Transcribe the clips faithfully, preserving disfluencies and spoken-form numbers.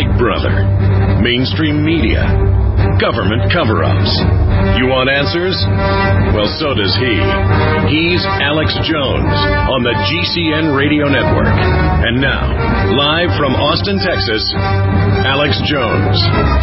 Big Brother, mainstream media, government cover-ups. You want answers? Well, so does he. He's Alex Jones on the G C N Radio Network. And now, live from Austin, Texas, Alex Jones.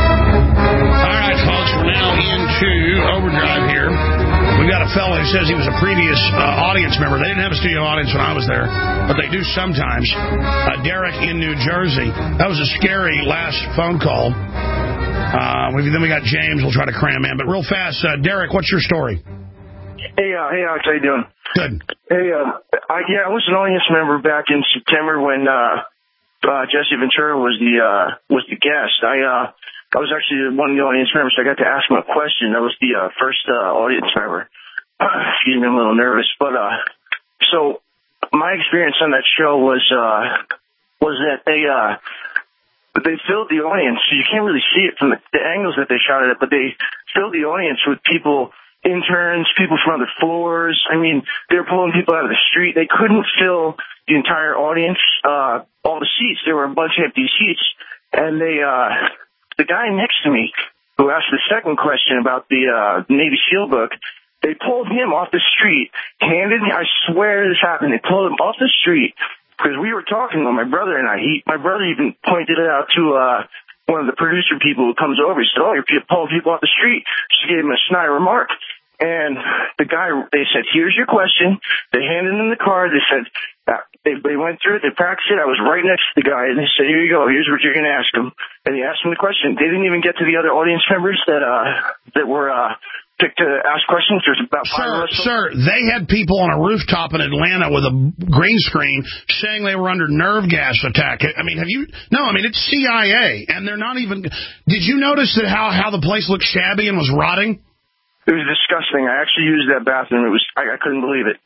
All right, folks, we're now into Overdrive here. We've got a fellow who says he was a previous uh, audience member. They didn't have a studio audience when I was there, but they do sometimes. Uh, Derek in New Jersey. That was a scary last phone call. Uh, we, then we got James. We'll try to cram in. But real fast, uh, Derek, what's your story? Hey, uh, hey, Alex, how you doing? Good. Hey, uh, I, yeah, I was an audience member back in September when uh, uh, Jesse Ventura was the uh, was the guest. I uh, I was actually one of the audience members, so I got to ask him a question. That was the uh, first uh, audience member. Excuse me, I'm a little nervous, but uh, so my experience on that show was uh, was that they uh, they filled the audience. So you can't really see it from the, the angles that they shot it at, but they filled the audience with people. Interns, people from other floors. I mean, they were pulling people out of the street. They couldn't fill the entire audience, uh, all the seats. There were a bunch of empty seats. And they, uh, the guy next to me who asked the second question about the, uh, Navy SEAL book, they pulled him off the street, handed me, I swear this happened, they pulled him off the street because we were talking with my brother and I. He, my brother even pointed it out to, uh, one of the producer people who comes over. He said, oh, you're pulling people off the street. She gave him a snide remark. And the guy, they said, here's your question. They handed him the card. They said, uh, they, they went through it. They practiced it. I was right next to the guy. And they said, here you go. Here's what you're going to ask him. And he asked him the question. They didn't even get to the other audience members that, uh, that were, uh, picked to ask questions. There's about five sir, of us. Sir, they had people on a rooftop in Atlanta with a green screen saying they were under nerve gas attack. I mean, have you... No, I mean, it's C I A, and they're not even... Did you notice that how, how the place looked shabby and was rotting? It was disgusting. I actually used that bathroom. It was... I, I couldn't believe it.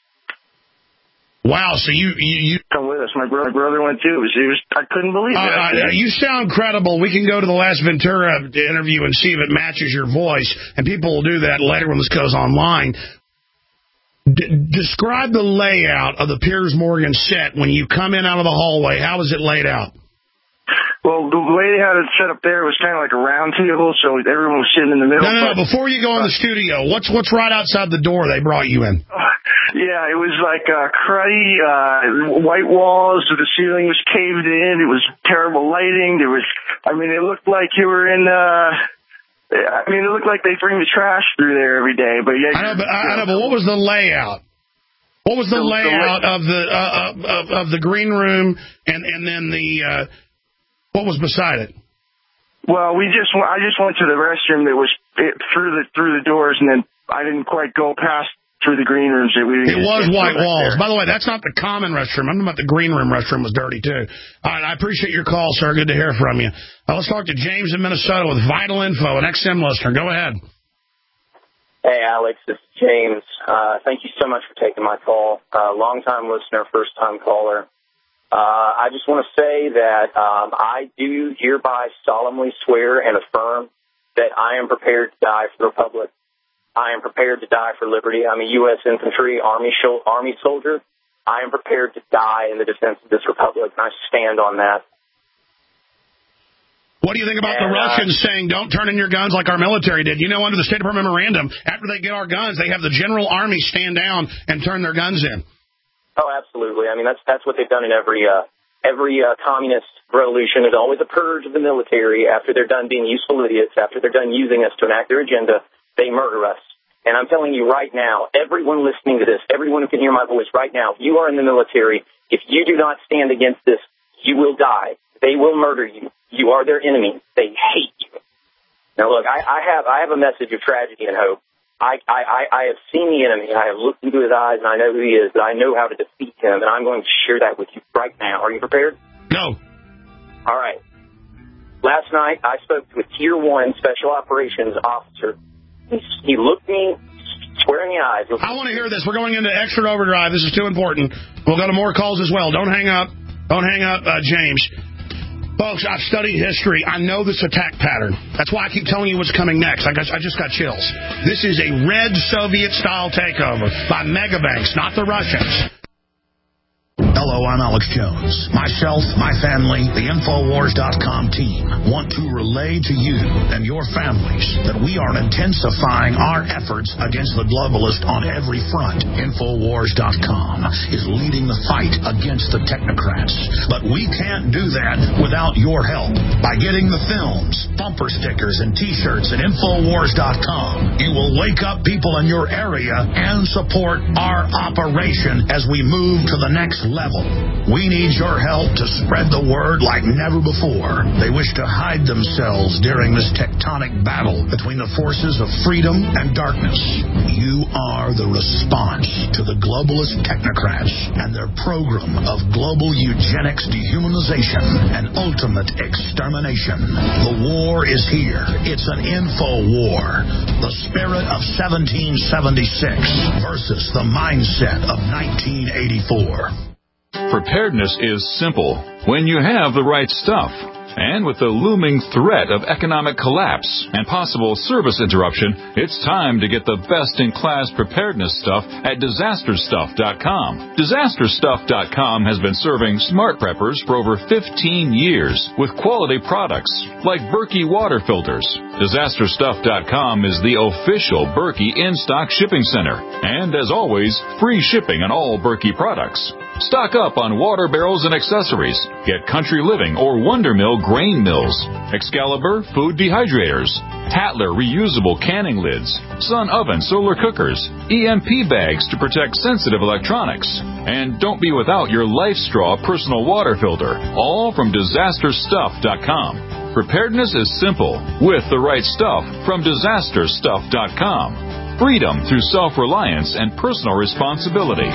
Wow, so you... you, you Come with us. My brother, my brother went too. It was, it was, I couldn't believe it. Uh, you sound credible. We can go to the last Ventura interview and see if it matches your voice, and people will do that later when this goes online. D- describe the layout of the Piers Morgan set when you come in out of the hallway. How is it laid out? Well, the way they had it set up there was kind of like a round table, so everyone was sitting in the middle. No, no, no. Before you go in the studio, what's what's right outside the door they brought you in? Yeah, it was like uh, cruddy, uh, white walls. The ceiling was caved in. It was terrible lighting. There was, I mean, it looked like you were in. Uh, I mean, it looked like they bring the trash through there every day. But yeah, I know, but, I know, but what was the layout? What was the, the layout the, of the uh, of, of the green room and and then the uh, what was beside it? Well, we just I just went to the restroom that was through the through the doors, and then I didn't quite go past through the green rooms. That we it was white walls. By the way, that's not the common restroom. I'm talking about the green room restroom was dirty too. All right, I appreciate your call, sir. Good to hear from you. Uh, let's talk to James in Minnesota with Vital Info, an X M listener. Go ahead. Hey, Alex, this is James. Uh, thank you so much for taking my call. Uh, long-time listener, first-time caller. Uh, I just want to say that um, I do hereby solemnly swear and affirm that I am prepared to die for the Republic. I am prepared to die for liberty. I'm a U S infantry army sh- army soldier. I am prepared to die in the defense of this Republic, and I stand on that. What do you think about and, the Russians uh, saying don't turn in your guns like our military did? You know, under the State Department memorandum, after they get our guns, they have the general army stand down and turn their guns in. Oh, absolutely. I mean, that's that's what they've done in every uh, every uh, communist revolution. There's always a purge of the military after they're done being useful idiots, after they're done using us to enact their agenda. They murder us. And I'm telling you right now, everyone listening to this, everyone who can hear my voice right now, if you are in the military, if you do not stand against this, you will die. They will murder you. You are their enemy. They hate you. Now, look, I, I have I have a message of tragedy and hope. I, I, I have seen the enemy. I have looked into his eyes, and I know who he is, and I know how to defeat him, and I'm going to share that with you right now. Are you prepared? No. All right. Last night, I spoke to a Tier one Special Operations officer. He, he looked me square in the eyes. I want to hear this. We're going into extra overdrive. This is too important. We'll go to more calls as well. Don't hang up. Don't hang up, uh, James. Folks, I've studied history. I know this attack pattern. That's why I keep telling you what's coming next. I, got, I just got chills. This is a red Soviet-style takeover by megabanks, not the Russians. Hello. Hello, I'm Alex Jones. Myself, my family, the Infowars dot com team want to relay to you and your families that we are intensifying our efforts against the globalist on every front. Infowars dot com is leading the fight against the technocrats. But we can't do that without your help. By getting the films, bumper stickers, and T-shirts at Infowars dot com, you will wake up people in your area and support our operation as we move to the next level. We need your help to spread the word like never before. They wish to hide themselves during this tectonic battle between the forces of freedom and darkness. You are the response to the globalist technocrats and their program of global eugenics, dehumanization, and ultimate extermination. The war is here. It's an info war. The spirit of seventeen seventy-six versus the mindset of nineteen eighty-four. Preparedness is simple when you have the right stuff. And with the looming threat of economic collapse and possible service interruption, it's time to get the best-in-class preparedness stuff at disaster stuff dot com. disaster stuff dot com has been serving smart preppers for over fifteen years with quality products like Berkey water filters. disaster stuff dot com is the official Berkey in-stock shipping center. And as always, free shipping on all Berkey products. Stock up on water barrels and accessories. Get Country Living or Wonder Mill grain mills, Excalibur food dehydrators, Tatler reusable canning lids, Sun oven solar cookers, E M P bags to protect sensitive electronics. And don't be without your Life Straw personal water filter, all from disaster stuff dot com. Preparedness is simple with the right stuff from disaster stuff dot com. Freedom through self-reliance and personal responsibility.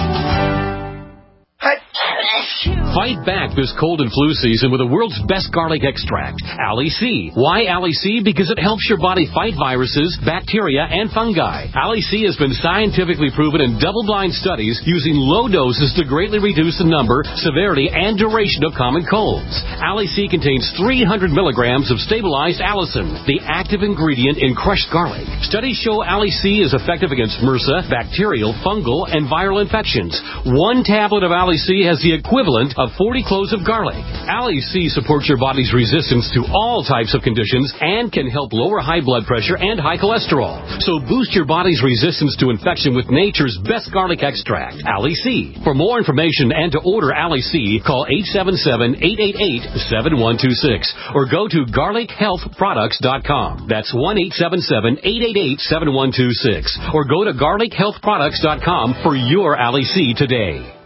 Fight back this cold and flu season with the world's best garlic extract, Ali C. Why Ali C? Because it helps your body fight viruses, bacteria, and fungi. Ali C has been scientifically proven in double-blind studies using low doses to greatly reduce the number, severity, and duration of common colds. Ali C contains three hundred milligrams of stabilized allicin, the active ingredient in crushed garlic. Studies show Ali C is effective against MRSA, bacterial, fungal, and viral infections. One tablet of Ali C has the equivalent of forty cloves of garlic. Ali C supports your body's resistance to all types of conditions and can help lower high blood pressure and high cholesterol. So boost your body's resistance to infection with nature's best garlic extract, Ali C. For more information and to order Ali C, call eight seven seven, eight eight eight, seven one two six or go to garlic health products dot com. That's one eight seven seven, eight eight eight, seven one two six or go to garlic health products dot com for your Ali C today.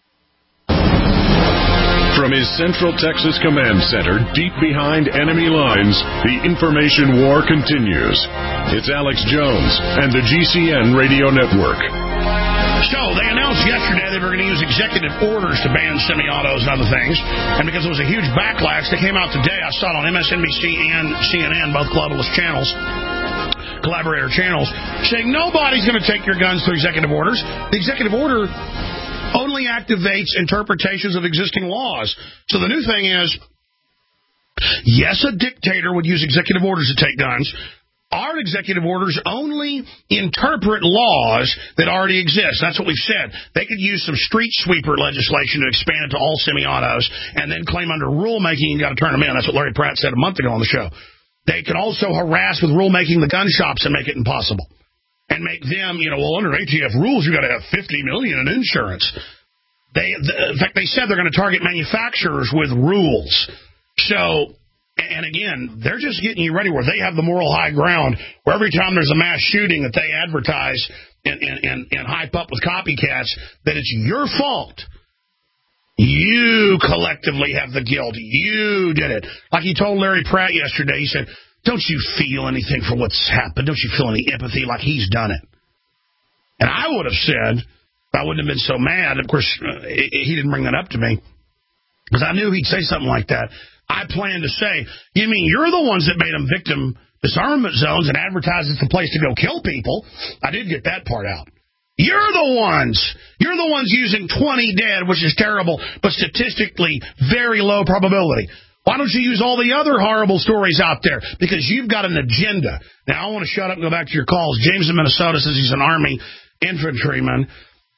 From his Central Texas Command Center, deep behind enemy lines, the information war continues. It's Alex Jones and the G C N Radio Network. So, they announced yesterday they were going to use executive orders to ban semi-autos and other things. And because it was a huge backlash, they came out today. I saw it on M S N B C and C N N, both globalist channels, collaborator channels, saying nobody's going to take your guns through executive orders. The executive order only activates interpretations of existing laws. So the new thing is, yes, a dictator would use executive orders to take guns. Our executive orders only interpret laws that already exist. That's what we've said. They could use some street sweeper legislation to expand it to all semi-autos and then claim under rulemaking you got to turn them in. That's what Larry Pratt said a month ago on the show. They could also harass with rulemaking the gun shops and make it impossible. And make them, you know, well, under A T F rules, you got to have fifty million dollars in insurance. They, the, in fact, they said they're going to target manufacturers with rules. So, and again, they're just getting you ready where they have the moral high ground, where every time there's a mass shooting that they advertise and, and, and, and hype up with copycats, that it's your fault. You collectively have the guilt. You did it. Like he told Larry Pratt yesterday, he said, don't you feel anything for what's happened? Don't you feel any empathy like he's done it? And I would have said, I wouldn't have been so mad. Of course, uh, he didn't bring that up to me because I knew he'd say something like that. I planned to say, you mean you're the ones that made them victim disarmament zones and advertised it's the place to go kill people? I did get that part out. You're the ones. You're the ones using twenty dead, which is terrible, but statistically very low probability. Why don't you use all the other horrible stories out there? Because you've got an agenda. Now, I want to shut up and go back to your calls. James in Minnesota says he's an Army infantryman,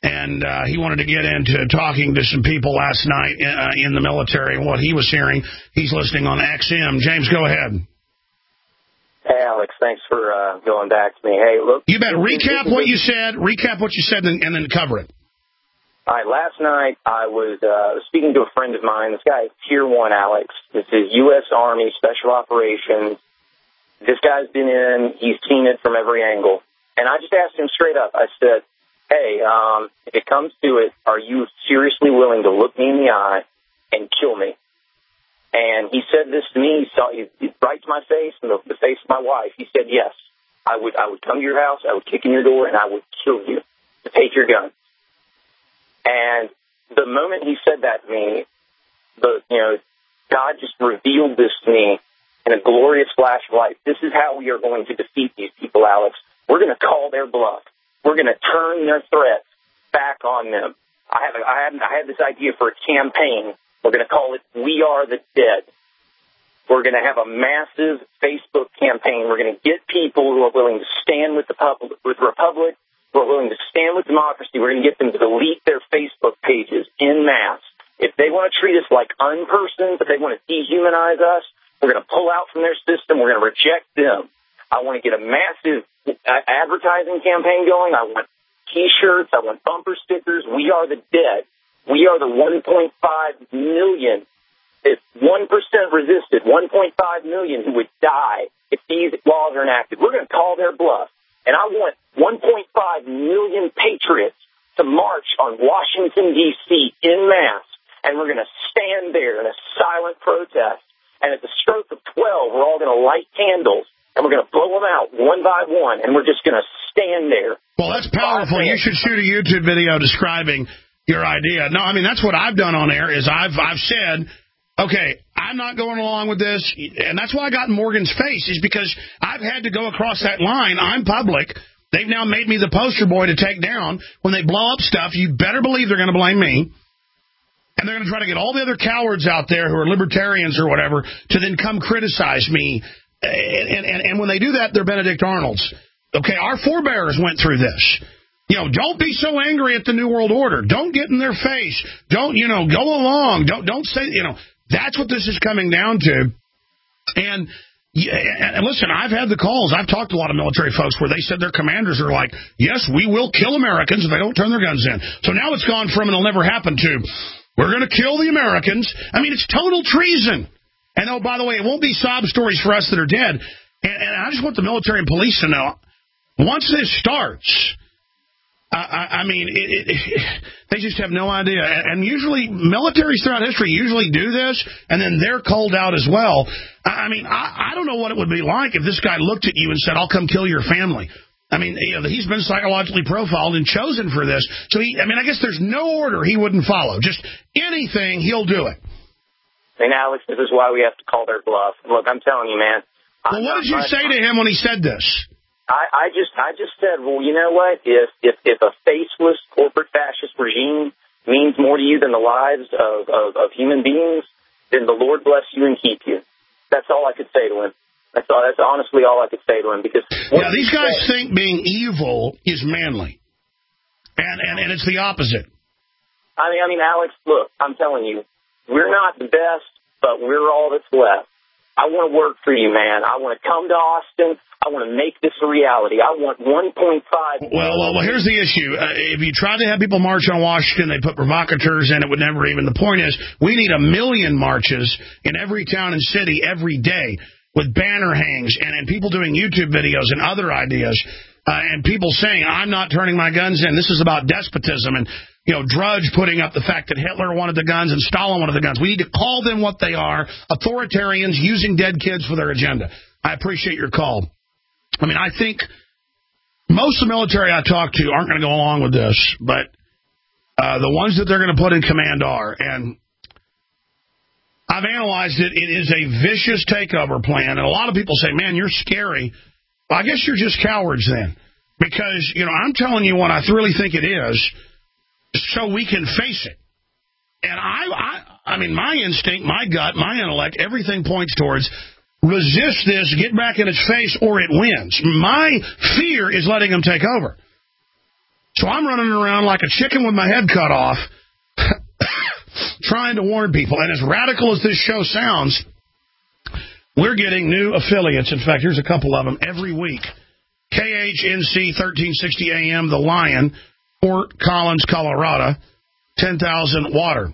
and uh, he wanted to get into talking to some people last night uh, in the military and what he was hearing. He's listening on X M. James, go ahead. Hey, Alex, thanks for uh, going back to me. Hey, look. You bet. Recap what you said. Recap what you said, and, and then cover it. All right, last night I was uh, speaking to a friend of mine. This guy is Tier one, Alex. This is U S Army Special Operations. This guy's been in. He's seen it from every angle. And I just asked him straight up. I said, hey, um, if it comes to it, are you seriously willing to look me in the eye and kill me? And he said this to me. He saw he, right to my face and the, the face of my wife. He said, yes, I would I would come to your house, I would kick in your door, and I would kill you to take your gun. And the moment he said that to me, the you know, God just revealed this to me in a glorious flash of light. This is how we are going to defeat these people, Alex. We're going to call their bluff. We're going to turn their threats back on them. I have a, I have I had this idea for a campaign. We're going to call it We Are the Dead. We're going to have a massive Facebook campaign. We're going to get people who are willing to stand with the public, with the Republic, who are willing to stand with democracy. We're going to get them to delete their Facebook pages en masse. If they want to treat us like unpersons, if they want to dehumanize us, we're going to pull out from their system. We're going to reject them. I want to get a massive advertising campaign going. I want T-shirts. I want bumper stickers. We are the dead. We are the one point five million. If one percent resisted, one point five million who would die if these laws are enacted. We're going to call their bluff. And I want one point five million patriots to march on Washington, D C en masse. And we're going to stand there in a silent protest. And at the stroke of twelve, we're all going to light candles. And we're going to blow them out one by one. And we're just going to stand there. Well, that's powerful. You should shoot a YouTube video describing your idea. No, I mean, that's what I've done on air is I've I've said, okay, I'm not going along with this. And that's why I got in Morgan's face is because I've had to go across that line. I'm public. They've now made me the poster boy to take down. When they blow up stuff, you better believe they're going to blame me. And they're going to try to get all the other cowards out there who are libertarians or whatever to then come criticize me. And, and, and when they do that, they're Benedict Arnolds. Okay, our forebears went through this. You know, don't be so angry at the New World Order. Don't get in their face. Don't, you know, go along. Don't don't say, you know, that's what this is coming down to. And, and listen, I've had the calls. I've talked to a lot of military folks where they said their commanders are like, yes, we will kill Americans if they don't turn their guns in. So now it's gone from it'll never happen to we're going to kill the Americans. I mean, it's total treason. And, oh, by the way, it won't be sob stories for us that are dead. And, and I just want the military and police to know, once this starts, I, I, I mean, it, it, it, they just have no idea. And usually, militaries throughout history usually do this, and then they're called out as well. I, I mean, I, I don't know what it would be like if this guy looked at you and said, I'll come kill your family. I mean, you know, he's been psychologically profiled and chosen for this. So, he, I mean, I guess there's no order he wouldn't follow. Just anything, he'll do it. And, Alex, this is why we have to call their bluff. Look, I'm telling you, man. Well, what did you say to him when he said this? I, I just I just said, well, you know what? If, if, if a faceless corporate fascist regime means more to you than the lives of, of, of human beings, then the Lord bless you and keep you. That's all I could say to him. That's all. That's honestly all I could say to him. Because yeah, these guys say, think being evil is manly, and, and and it's the opposite. I mean, I mean, Alex, look, I'm telling you, we're not the best, but we're all that's left. I want to work for you, man. I want to come to Austin. I want to make this a reality. I want one point five. Well, well, well, here's the issue. Uh, if you try to have people march on Washington, they put provocateurs in, it would never even. The point is, we need a million marches in every town and city every day with banner hangs and, and people doing YouTube videos and other ideas uh, and people saying, I'm not turning my guns in. This is about despotism. And, you know, Drudge putting up the fact that Hitler wanted the guns and Stalin wanted the guns. We need to call them what they are, authoritarians using dead kids for their agenda. I appreciate your call. I mean, I think most of the military I talk to aren't going to go along with this, but uh, the ones that they're going to put in command are. And I've analyzed it. It is a vicious takeover plan. And a lot of people say, man, you're scary. Well, I guess you're just cowards then. Because, you know, I'm telling you what I really think it is so we can face it. And I, I, I mean, my instinct, my gut, my intellect, everything points towards resist this, get back in its face, or it wins. My fear is letting them take over. So I'm running around like a chicken with my head cut off, trying to warn people. And as radical as this show sounds, we're getting new affiliates. In fact, here's a couple of them every week. K H N C thirteen sixty A M, The Lion, Fort Collins, Colorado, ten thousand water.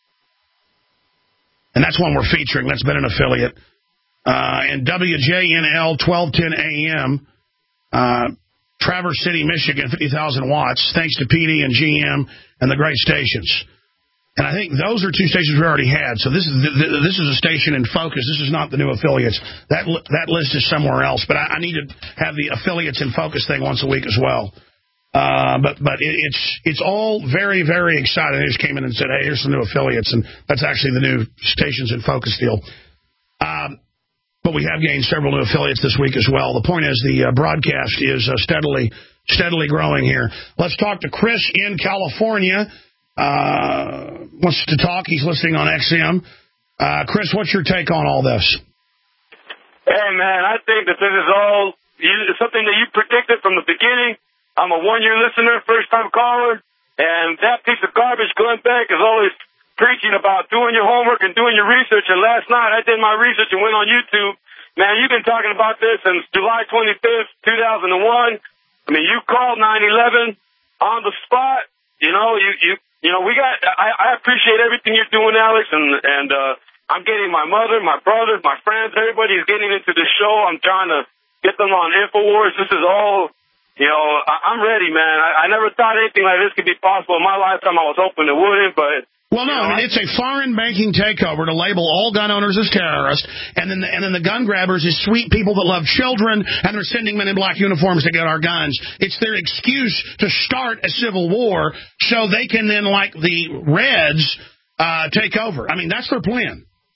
And that's one we're featuring. That's been an affiliate. Uh, and W J N L, twelve ten A M, uh, Traverse City, Michigan, fifty thousand watts, thanks to P D and G M and the great stations. And I think those are two stations we already had. So this is this is a station in focus. This is not the new affiliates. That that list is somewhere else. But I, I need to have the affiliates in focus thing once a week as well. Uh, but but it, it's it's all very, very exciting. They just came in and said, hey, here's some new affiliates. And that's actually the new stations in focus deal. Um, but we have gained several new affiliates this week as well. The point is the uh, broadcast is uh, steadily, steadily growing here. Let's talk to Chris in California. Uh, wants to talk. He's listening on X M. Uh, Chris, what's your take on all this? Hey, man, I think that this is all you, something that you predicted from the beginning. I'm a one-year listener, first-time caller, and that piece of garbage, Glenn Beck, is always preaching about doing your homework and doing your research. And last night I did my research and went on YouTube. Man, you've been talking about this since July twenty-fifth, two thousand one. I mean, you called nine eleven on the spot. You know, you you you know, we got. I, I appreciate everything you're doing, Alex, and and uh, I'm getting my mother, my brothers, my friends, everybody's getting into the show. I'm trying to get them on InfoWars. This is all. You know, I, I'm ready, man. I, I never thought anything like this could be possible in my lifetime. I was hoping it wouldn't, but... Well, no, I mean, it's a foreign banking takeover to label all gun owners as terrorists, and then the, and then the gun grabbers is sweet people that love children, and they're sending men in black uniforms to get our guns. It's their excuse to start a civil war so they can then, like the Reds, uh, take over. I mean, that's their plan.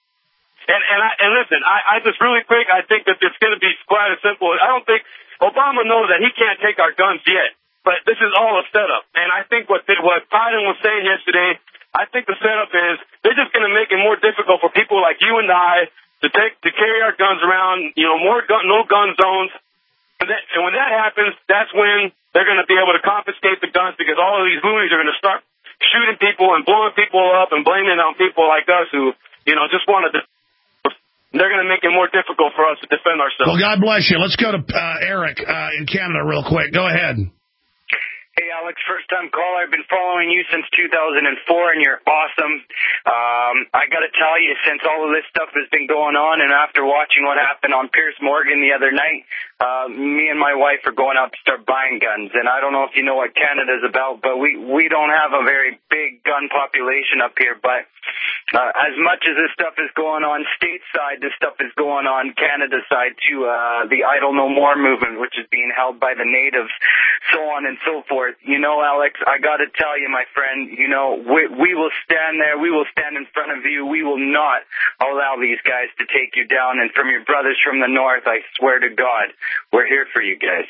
And and, I, and listen, I, I just really quick, I think that it's going to be quite as simple. I don't think... Obama knows that he can't take our guns yet, but this is all a setup. And I think what what Biden was saying yesterday, I think the setup is they're just going to make it more difficult for people like you and I to take to carry our guns around. You know, more gun, no gun zones. And, that, and when that happens, that's when they're going to be able to confiscate the guns because all of these loonies are going to start shooting people and blowing people up and blaming it on people like us who, you know, just wanted to. They're going to make it more difficult for us to defend ourselves. Well, God bless you. Let's go to uh, Eric uh, in Canada real quick. Go ahead. Hey, Alex, first-time caller. I've been following you since two thousand four, and you're awesome. Um, I got to tell you, since all of this stuff has been going on, and after watching what happened on Piers Morgan the other night, uh, me and my wife are going out to start buying guns. And I don't know if you know what Canada's about, but we, we don't have a very big gun population up here. But uh, as much as this stuff is going on stateside, this stuff is going on Canada side too. Uh, the Idle No More movement, which is being held by the natives, so on and so forth. You know, Alex, I got to tell you, my friend, you know, we, we will stand there. We will stand in front of you. We will not allow these guys to take you down. And from your brothers from the north, I swear to God, we're here for you guys.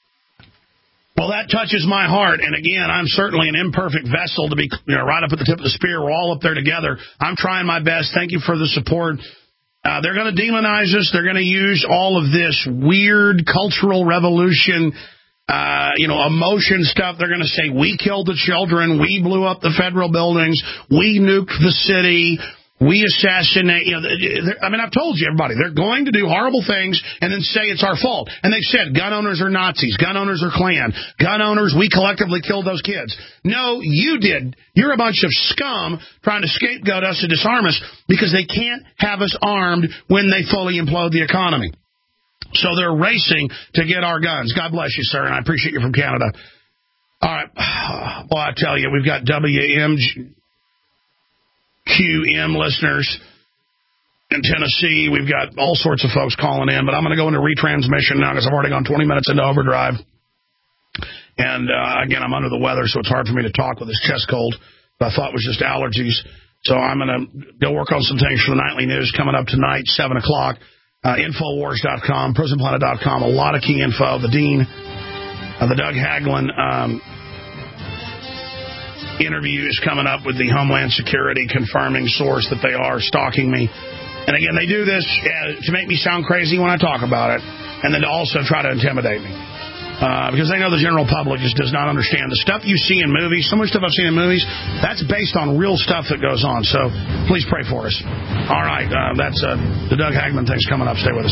Well, that touches my heart. And again, I'm certainly an imperfect vessel to be, you know, right up at the tip of the spear. We're all up there together. I'm trying my best. Thank you for the support. Uh, they're going to demonize us. They're going to use all of this weird cultural revolution Uh, you know, emotion stuff. They're going to say, we killed the children, we blew up the federal buildings, we nuked the city, we assassinate. You know, I mean, I've told you, everybody, they're going to do horrible things and then say it's our fault. And they've said gun owners are Nazis, gun owners are Klan, gun owners, we collectively killed those kids. No, you did. You're a bunch of scum trying to scapegoat us and disarm us because they can't have us armed when they fully implode the economy. So they're racing to get our guns. God bless you, sir, and I appreciate you from Canada. All right. Well, I tell you, we've got W M Q M listeners in Tennessee. We've got all sorts of folks calling in, but I'm going to go into retransmission now because I've already gone twenty minutes into overdrive. And, uh, again, I'm under the weather, so it's hard for me to talk with this chest cold that I thought was just allergies. So I'm going to go work on some things for the nightly news coming up tonight, seven o'clock. Uh, Infowars dot com, Prison Planet dot com, a lot of key info. The Dean, uh, the Doug Hagelin um, interview is coming up with the Homeland Security confirming source that they are stalking me. And again, they do this uh, to make me sound crazy when I talk about it, and then to also try to intimidate me. Uh, because they know the general public just does not understand. The stuff you see in movies, so much stuff I've seen in movies, that's based on real stuff that goes on. So please pray for us. All right, uh, that's uh, the Doug Hagman thing's coming up. Stay with us.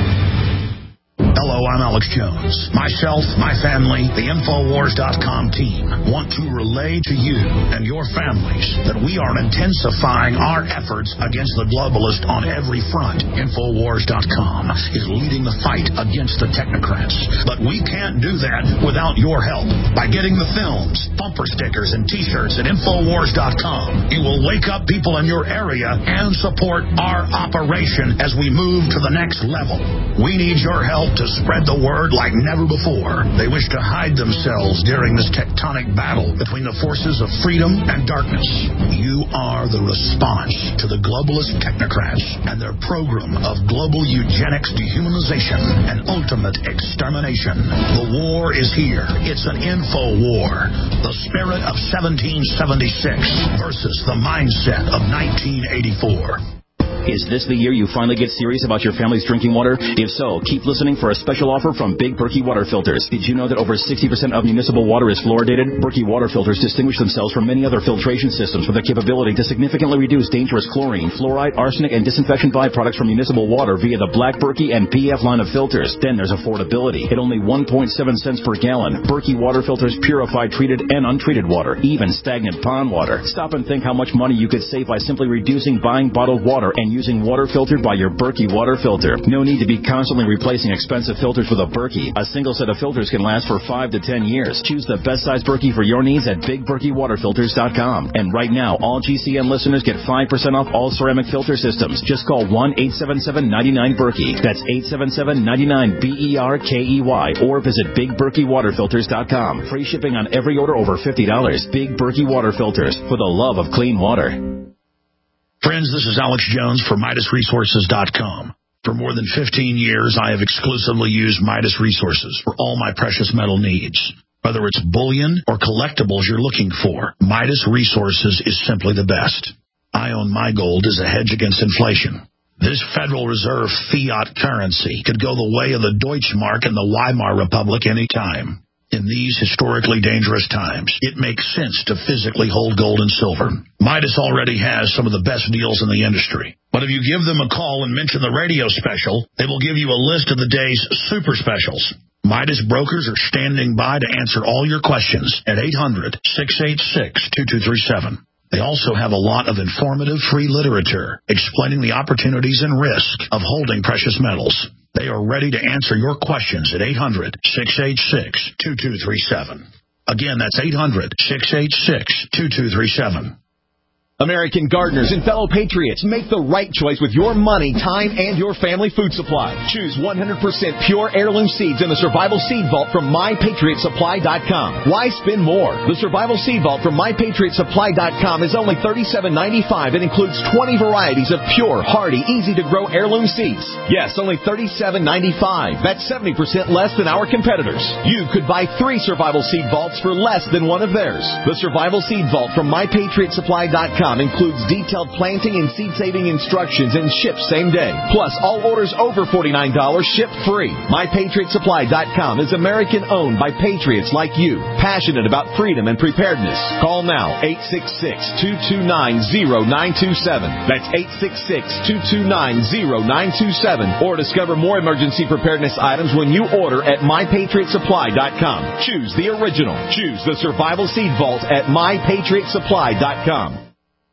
Hello, I'm Alex Jones. Myself, my family, the Infowars dot com team want to relay to you and your families that we are intensifying our efforts against the globalist on every front. Infowars dot com is leading the fight against the technocrats. But we can't do that without your help. By getting the films, bumper stickers, and T-shirts at Infowars dot com, you will wake up people in your area and support our operation as we move to the next level. We need your help to spread the word like never before. They wish to hide themselves during this tectonic battle between the forces of freedom and darkness. You are the response to the globalist technocrats and their program of global eugenics, dehumanization, and ultimate extermination. The war is here. It's an info war. The spirit of seventeen seventy-six versus the mindset of nineteen eighty-four. Is this the year you finally get serious about your family's drinking water? If so, keep listening for a special offer from Big Berkey Water Filters. Did you know that over sixty percent of municipal water is fluoridated? Berkey Water Filters distinguish themselves from many other filtration systems with the capability to significantly reduce dangerous chlorine, fluoride, arsenic, and disinfection byproducts from municipal water via the Black Berkey and P F line of filters. Then there's affordability. At only one point seven cents per gallon, Berkey Water Filters purify treated and untreated water, even stagnant pond water. Stop and think how much money you could save by simply reducing buying bottled water and using water filtered by your Berkey water filter. No need to be constantly replacing expensive filters with a Berkey. A single set of filters can last for five to ten years. Choose the best size Berkey for your needs at Big Berkey Water Filters dot com. And right now, all G C N listeners get five percent off all ceramic filter systems. Just call one eight seven seven, nine nine, Berkey. That's eight seven seven, nine nine, B E R K E Y. Or visit Big Berkey Water Filters dot com. Free shipping on every order over fifty dollars. Big Berkey Water Filters, for the love of clean water. Friends, this is Alex Jones for Midas Resources dot com. For more than fifteen years, I have exclusively used Midas Resources for all my precious metal needs. Whether it's bullion or collectibles you're looking for, Midas Resources is simply the best. I own my gold as a hedge against inflation. This Federal Reserve fiat currency could go the way of the Deutschmark and the Weimar Republic any time. In these historically dangerous times, it makes sense to physically hold gold and silver. Midas already has some of the best deals in the industry. But if you give them a call and mention the radio special, they will give you a list of the day's super specials. Midas brokers are standing by to answer all your questions at eight hundred, six eight six, two two three seven. They also have a lot of informative free literature explaining the opportunities and risk of holding precious metals. They are ready to answer your questions at eight hundred, six eight six, two two three seven. Again, that's eight hundred, six eight six, two two three seven. American gardeners and fellow patriots, make the right choice with your money, time, and your family food supply. Choose one hundred percent pure heirloom seeds in the Survival Seed Vault from my patriot supply dot com. Why spend more? The Survival Seed Vault from my patriot supply dot com is only thirty-seven ninety-five and includes twenty varieties of pure, hardy, easy-to-grow heirloom seeds. Yes, only thirty-seven ninety-five. That's seventy percent less than our competitors. You could buy three Survival Seed Vaults for less than one of theirs. The Survival Seed Vault from my patriot supply dot com includes detailed planting and seed-saving instructions and ships same day. Plus, all orders over forty-nine dollars ship free. my patriot supply dot com is American-owned by patriots like you, passionate about freedom and preparedness. Call now, eight six six, two two nine, zero nine two seven. That's eight six six, two two nine, zero nine two seven. Or discover more emergency preparedness items when you order at my patriot supply dot com. Choose the original. Choose the Survival Seed Vault at my patriot supply dot com.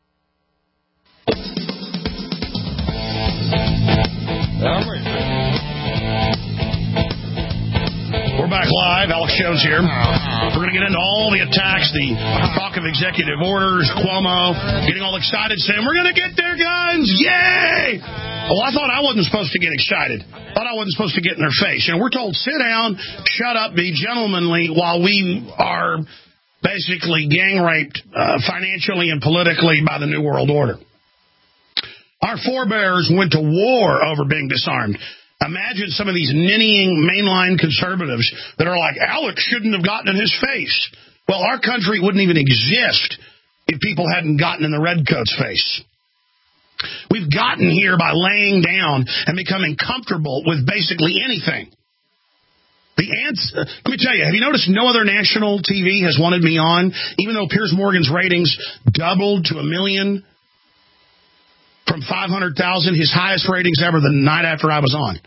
We're back live. Alex Jones here. We're going to get into all the attacks, the talk of executive orders, Cuomo getting all excited, saying, we're going to get their guns. Yay! Oh, I thought I wasn't supposed to get excited. I thought I wasn't supposed to get in their face. You know, we're told, sit down, shut up, be gentlemanly, while we are basically gang raped uh, financially and politically by the New World Order. Our forebears went to war over being disarmed. Imagine some of these ninnying mainline conservatives that are like, Alex shouldn't have gotten in his face. Well, our country wouldn't even exist if people hadn't gotten in the redcoats' face. We've gotten here by laying down and becoming comfortable with basically anything. The ants, uh, let me tell you, have you noticed no other national T V has wanted me on, even though Piers Morgan's ratings doubled to a million from five hundred thousand, his highest ratings ever the night after I was on.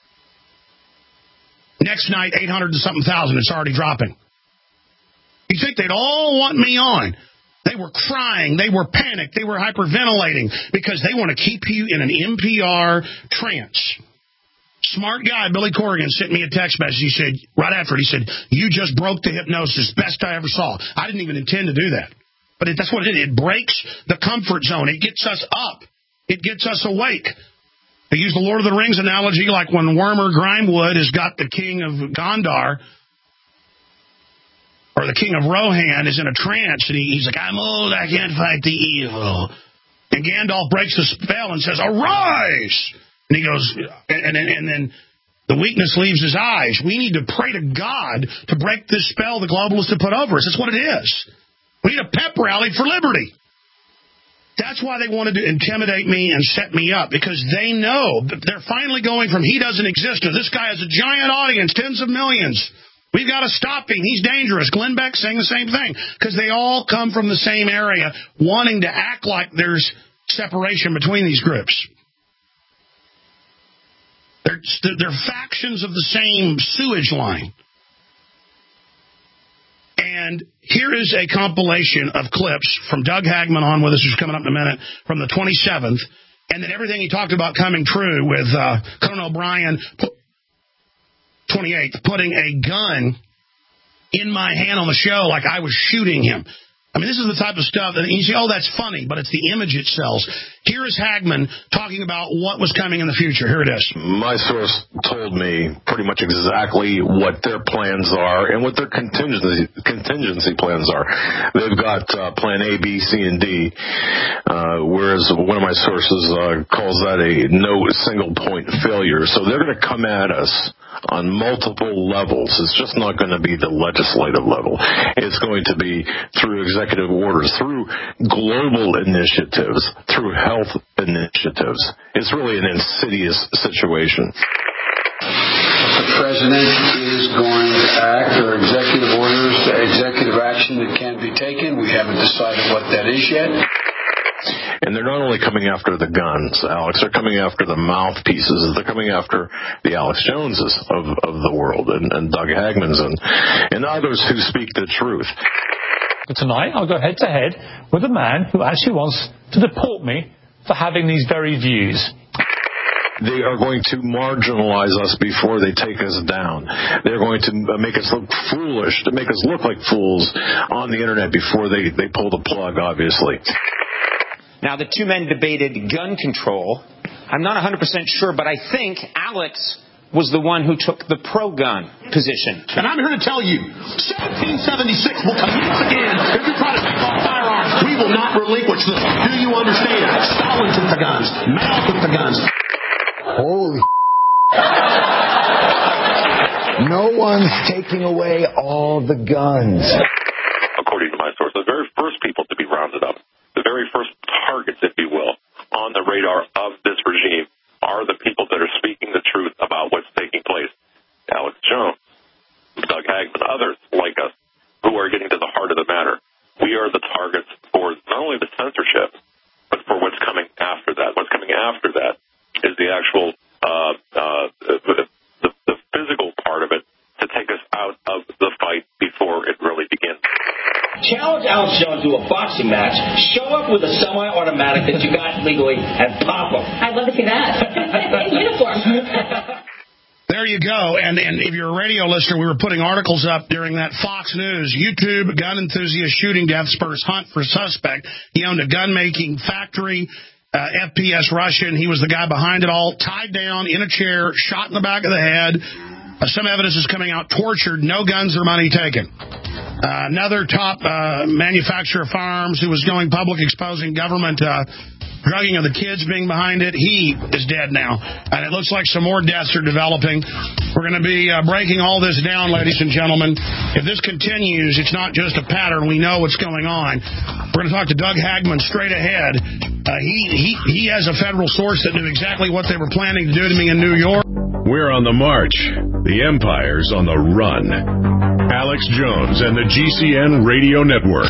Next night, eight hundred and something thousand, it's already dropping. You think they'd all want me on? They were crying, they were panicked, they were hyperventilating because they want to keep you in an N P R trance. Smart guy, Billy Corrigan, sent me a text message. He said, right after it, he said, you just broke the hypnosis. Best I ever saw. I didn't even intend to do that. But it, that's what it did. It breaks the comfort zone. It gets us up. It gets us awake. They use the Lord of the Rings analogy like when Wormer Grimewood has got the king of Gondar, or the king of Rohan is in a trance, and he, he's like, I'm old, I can't fight the evil. And Gandalf breaks the spell and says, arise! And he goes, and, and, and then the weakness leaves his eyes. We need to pray to God to break this spell the globalists have put over us. That's what it is. We need a pep rally for liberty. That's why they wanted to intimidate me and set me up, because they know that they're finally going from he doesn't exist to this guy has a giant audience, tens of millions. We've got to stop him. He's dangerous. Glenn Beck saying the same thing, because they all come from the same area, wanting to act like there's separation between these groups. They're, they're factions of the same sewage line. And here is a compilation of clips from Doug Hagman on with us, who's coming up in a minute, from the twenty-seventh, and then everything he talked about coming true with uh, Conan O'Brien, twenty-eighth, putting a gun in my hand on the show like I was shooting him. I mean, this is the type of stuff that you say, oh, that's funny, but it's the image it sells. Here is Hagman talking about what was coming in the future. Here it is. My source told me pretty much exactly what their plans are and what their contingency contingency plans are. They've got uh, plan A, B, C, and D, uh, whereas one of my sources uh, calls that a no single point failure. So they're going to come at us on multiple levels. It's just not going to be the legislative level. It's going to be through executive orders, through global initiatives, through health initiatives. It's really an insidious situation. The president is going to act, or executive orders, executive action that can be taken. We haven't decided what that is yet. And they're not only coming after the guns, Alex, they're coming after the mouthpieces. They're coming after the Alex Joneses of, of the world, and, and Doug Hagmans, and, and others who speak the truth. But tonight I'll go head-to-head with a man who actually wants to deport me for having these very views. They are going to marginalize us before they take us down. They're going to make us look foolish, to make us look like fools on the Internet before they, they pull the plug, obviously. Now, the two men debated gun control. I'm not one hundred percent sure, but I think Alex was the one who took the pro-gun position. And I'm here to tell you, seventeen seventy-six will commence again if you try to take off firearms. We will not relinquish them. Do you understand? Stalin took the guns. Mao took the guns. Holy no one's taking away all the guns. According to my source, the very first people to be rounded up, the very first targets, if you will, on the radar of this regime are the people that are speaking the truth about what's taking place. Alex Jones, Doug Hagman, others like us who are getting to the heart of the matter. We are the targets for not only the censorship, but for what's coming after that. What's coming after that is the actual uh, uh, the, the, the physical part of it to take us out of the fight before it really begins. Challenge Alex Jones to a boxing match. Show up with a semi-automatic that you got legally and pop him. I'd love to see that. In uniform. There you go. And, and if you're a radio listener, we were putting articles up during that Fox News. YouTube gun enthusiast shooting death spurs hunt for suspect. He owned a gun-making factory. Uh, F P S Russian. He was the guy behind it all. Tied down in a chair, shot in the back of the head. Uh, some evidence is coming out. Tortured. No guns or money taken. Uh, another top uh, manufacturer of firearms who was going public exposing government uh, drugging of the kids being behind it. He is dead now. And it looks like some more deaths are developing. We're going to be uh, breaking all this down, ladies and gentlemen. If this continues, it's not just a pattern. We know what's going on. We're going to talk to Doug Hagman straight ahead. Uh, he, he, he has a federal source that knew exactly what they were planning to do to me in New York. We're on the march. The empire's on the run. Alex Jones and the G C N Radio Network.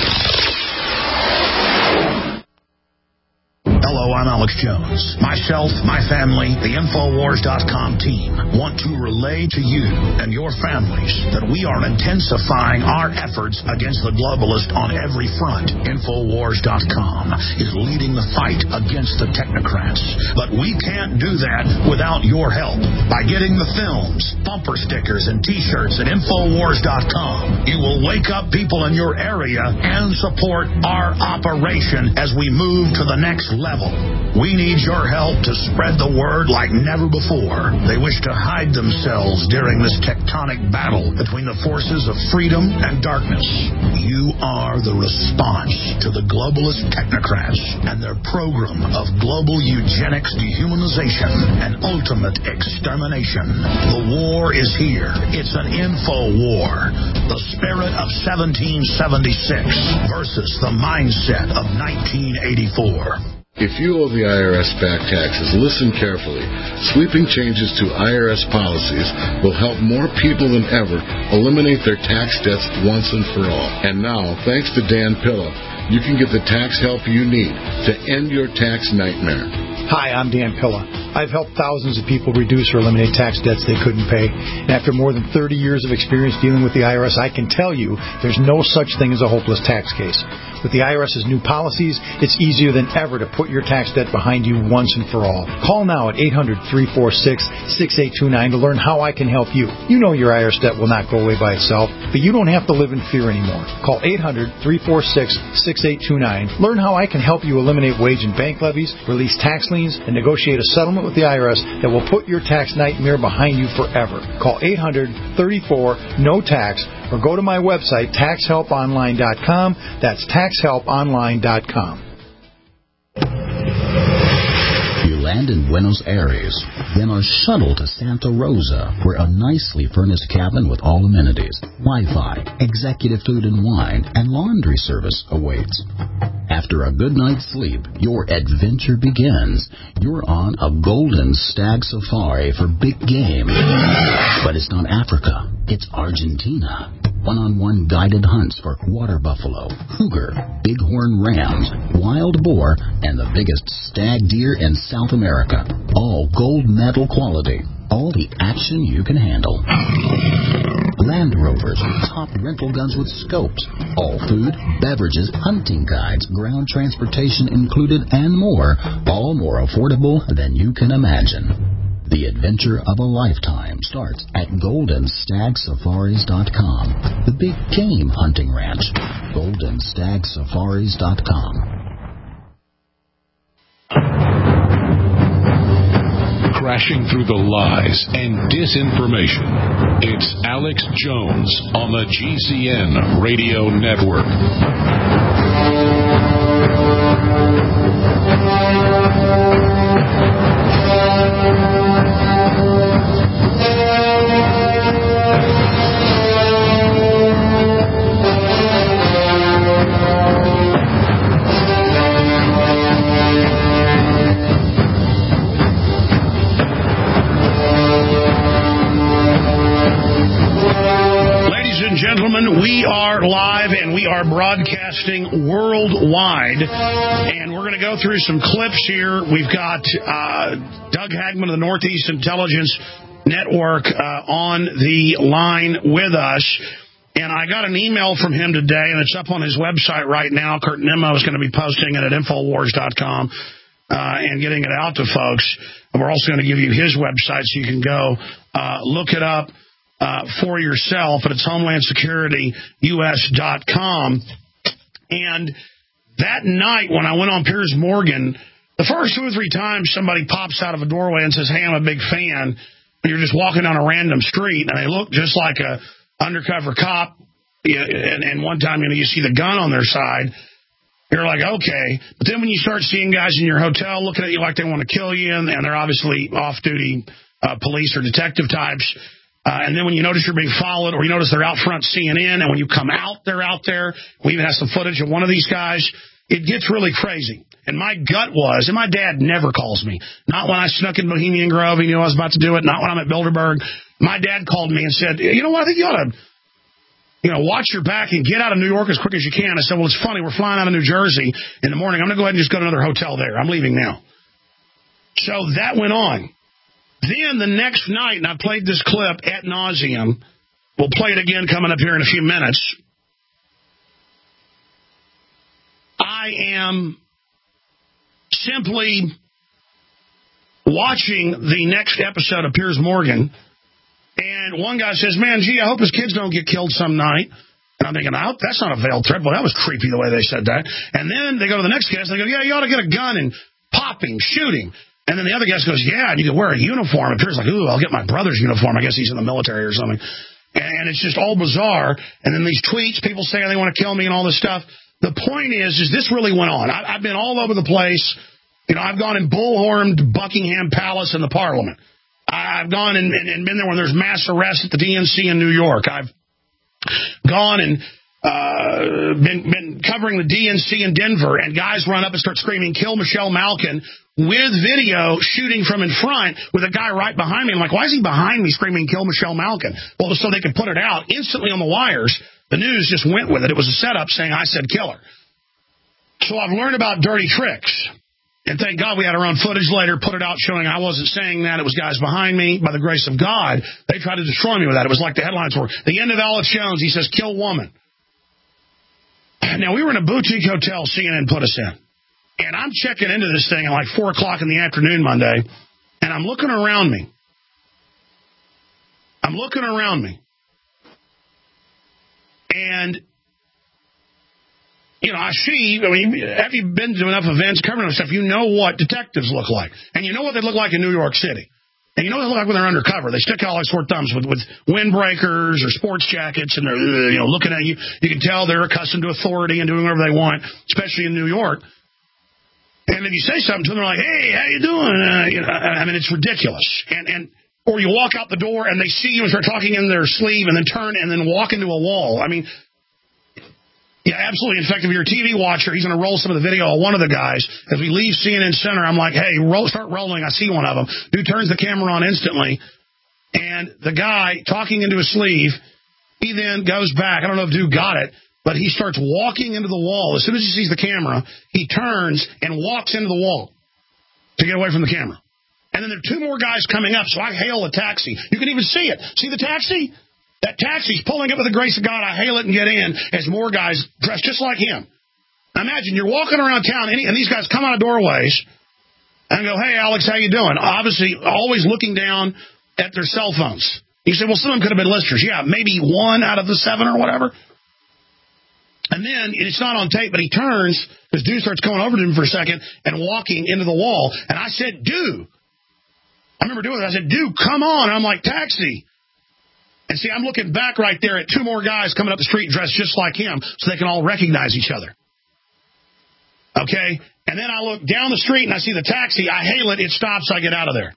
Hello, I'm Alex Jones. Myself, my family, the Infowars dot com team want to relay to you and your families that we are intensifying our efforts against the globalist on every front. Infowars dot com is leading the fight against the technocrats. But we can't do that without your help. By getting the films, bumper stickers, and T-shirts at Infowars dot com, you will wake up people in your area and support our operation as we move to the next level. We need your help to spread the word like never before. They wish to hide themselves during this tectonic battle between the forces of freedom and darkness. You are the response to the globalist technocrats and their program of global eugenics, dehumanization, and ultimate extermination. The war is here. It's an info war. The spirit of seventeen seventy-six versus the mindset of nineteen eighty-four. If you owe the I R S back taxes, listen carefully. Sweeping changes to I R S policies will help more people than ever eliminate their tax debts once and for all. And now, thanks to Dan Pilla, you can get the tax help you need to end your tax nightmare. Hi, I'm Dan Pilla. I've helped thousands of people reduce or eliminate tax debts they couldn't pay. And after more than thirty years of experience dealing with the I R S, I can tell you there's no such thing as a hopeless tax case. With the I R S's new policies, it's easier than ever to put your tax debt behind you once and for all. Call now at eight hundred, three four six, six eight two nine to learn how I can help you. You know your I R S debt will not go away by itself, but you don't have to live in fear anymore. Call eight hundred, three four six, six eight two nine. Learn how I can help you eliminate wage and bank levies, release tax liens, and negotiate a settlement with the I R S that will put your tax nightmare behind you forever. Call eight hundred, thirty-four, no tax or go to my website, tax help online dot com. That's tax help online dot com. You land in Buenos Aires, then are shuttled to Santa Rosa, where a nicely furnished cabin with all amenities, Wi-Fi, executive food and wine, and laundry service awaits. After a good night's sleep, your adventure begins. You're on a golden stag safari for big game. But it's not Africa, it's Argentina. One-on-one guided hunts for water buffalo, cougar, bighorn rams, wild boar, and the biggest stag deer in South America. All gold medal quality. All the action you can handle. Land Rovers, top rental guns with scopes. All food, beverages, hunting guides, ground transportation included, and more. All more affordable than you can imagine. The adventure of a lifetime starts at golden stag safaris dot com. The big game hunting ranch. golden stag safaris dot com. Crashing through the lies and disinformation. It's Alex Jones on the G C N Radio Network. Gentlemen, we are live and we are broadcasting worldwide, and we're going to go through some clips here. We've got uh, Doug Hagman of the Northeast Intelligence Network uh, on the line with us, and I got an email from him today, and it's up on his website right now. Kurt Nimmo is going to be posting it at Infowars dot com uh, and getting it out to folks. And we're also going to give you his website so you can go uh, look it up Uh, for yourself, but it's Homeland Security U S dot com. And that night when I went on Piers Morgan, the first two or three times somebody pops out of a doorway and says, hey, I'm a big fan, and you're just walking down a random street, and they look just like a undercover cop, and, and one time you know, you see the gun on their side, you're like, okay. But then when you start seeing guys in your hotel looking at you like they want to kill you, and, and they're obviously off-duty uh, police or detective types, Uh, and then when you notice you're being followed, or you notice they're out front C N N, and when you come out, they're out there. We even have some footage of one of these guys. It gets really crazy. And my gut was, and my dad never calls me. Not when I snuck in Bohemian Grove, he knew I was about to do it. Not when I'm at Bilderberg. My dad called me and said, you know what, I think you ought to, you know, watch your back and get out of New York as quick as you can. I said, well, it's funny. We're flying out of New Jersey in the morning. I'm going to go ahead and just go to another hotel there. I'm leaving now. So that went on. Then the next night, and I played this clip ad nauseum. We'll play it again coming up here in a few minutes. I am simply watching the next episode of Piers Morgan, and one guy says, man, gee, I hope his kids don't get killed some night. And I'm thinking, oh, that's not a veiled threat. Well, that was creepy the way they said that. And then they go to the next guest, and they go, yeah, you ought to get a gun and popping, shooting. And then the other guest goes, yeah, and you can wear a uniform. And Piers like, ooh, I'll get my brother's uniform. I guess he's in the military or something. And it's just all bizarre. And then these tweets, people saying they want to kill me and all this stuff. The point is, is this really went on. I, I've been all over the place. You know, I've gone and bullhorned Buckingham Palace and the Parliament. I've gone and, and, and been there when there's mass arrests at the D N C in New York. I've gone and uh, been, been covering the D N C in Denver, and guys run up and start screaming, kill Michelle Malkin, with video shooting from in front with a guy right behind me. I'm like, why is he behind me screaming, kill Michelle Malkin? Well, so they could put it out instantly on the wires. The news just went with it. It was a setup saying I said kill her. So I've learned about dirty tricks. And thank God we had our own footage later, put it out showing I wasn't saying that. It was guys behind me. By the grace of God, they tried to destroy me with that. It was like the headlines were, the end of Alex Jones. He says, kill woman. Now, we were in a boutique hotel C N N put us in. And I'm checking into this thing at like four o'clock in the afternoon Monday. And I'm looking around me. I'm looking around me. And, you know, I see, I mean, have you been to enough events, covering enough stuff, you know what detectives look like. And you know what they look like in New York City. And you know what they look like when they're undercover. They stick out like sore thumbs with, with windbreakers or sports jackets, and they're, you know, looking at you. You can tell they're accustomed to authority and doing whatever they want, especially in New York. And if you say something to them, they're like, hey, how you doing? Uh, you know, I mean, it's ridiculous. And, and, or you walk out the door and they see you and start talking in their sleeve and then turn and then walk into a wall. I mean, yeah, absolutely. In fact, if you're a T V watcher, he's going to roll some of the video of one of the guys. As we leave C N N Center, I'm like, hey, roll, start rolling. I see one of them. Dude turns the camera on instantly. And the guy talking into his sleeve, he then goes back. I don't know if dude got it, but he starts walking into the wall. As soon as he sees the camera, he turns and walks into the wall to get away from the camera. And then there are two more guys coming up, so I hail a taxi. You can even see it. See the taxi? That taxi's pulling up with the grace of God. I hail it and get in as more guys dressed just like him. Now imagine you're walking around town, and these guys come out of doorways and go, hey, Alex, how you doing? Obviously, always looking down at their cell phones. You say, well, some of them could have been listeners. Yeah, maybe one out of the seven or whatever. And then, it's not on tape, but he turns, this dude starts going over to him for a second and walking into the wall. And I said, dude. I remember doing that. I said, dude, come on. And I'm like, taxi. And see, I'm looking back right there at two more guys coming up the street dressed just like him so they can all recognize each other. Okay? And then I look down the street and I see the taxi. I hail it. It stops. I get out of there.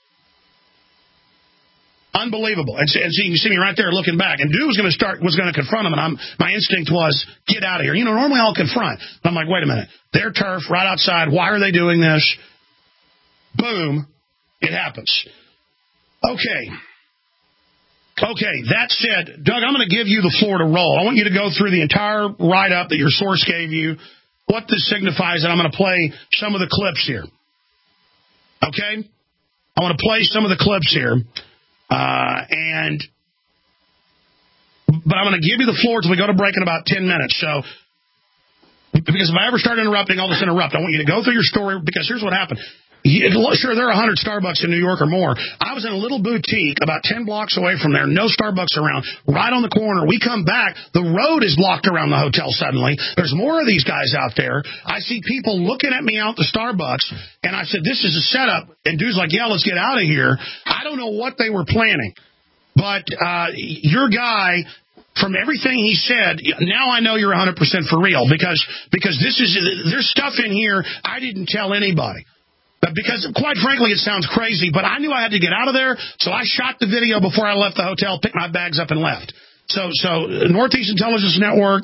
Unbelievable. And, and see, you see me right there looking back. And dude was going to start, was going to confront him. And I'm, my instinct was, get out of here. You know, normally I'll confront. But I'm like, wait a minute. They're turf right outside. Why are they doing this? Boom. It happens. Okay. Okay, that said, Doug, I'm going to give you the floor to roll. I want you to go through the entire write-up that your source gave you, what this signifies, and I'm going to play some of the clips here. Okay? I want to play some of the clips here. Uh, and, but I'm going to give you the floor until we go to break in about ten minutes. So, because if I ever start interrupting, I'll just interrupt. I want you to go through your story, because here's what happened. Sure, there are one hundred Starbucks in New York or more. I was in a little boutique about ten blocks away from there, no Starbucks around, right on the corner. We come back, the road is blocked around the hotel suddenly. There's more of these guys out there. I see people looking at me out the Starbucks, and I said, this is a setup. And dude's like, yeah, let's get out of here. I don't know what they were planning, but uh, your guy... From everything he said, now I know you're one hundred percent for real, because because this is there's stuff in here I didn't tell anybody. But because, quite frankly, it sounds crazy, but I knew I had to get out of there, so I shot the video before I left the hotel, picked my bags up, and left. So, so Northeast Intelligence Network,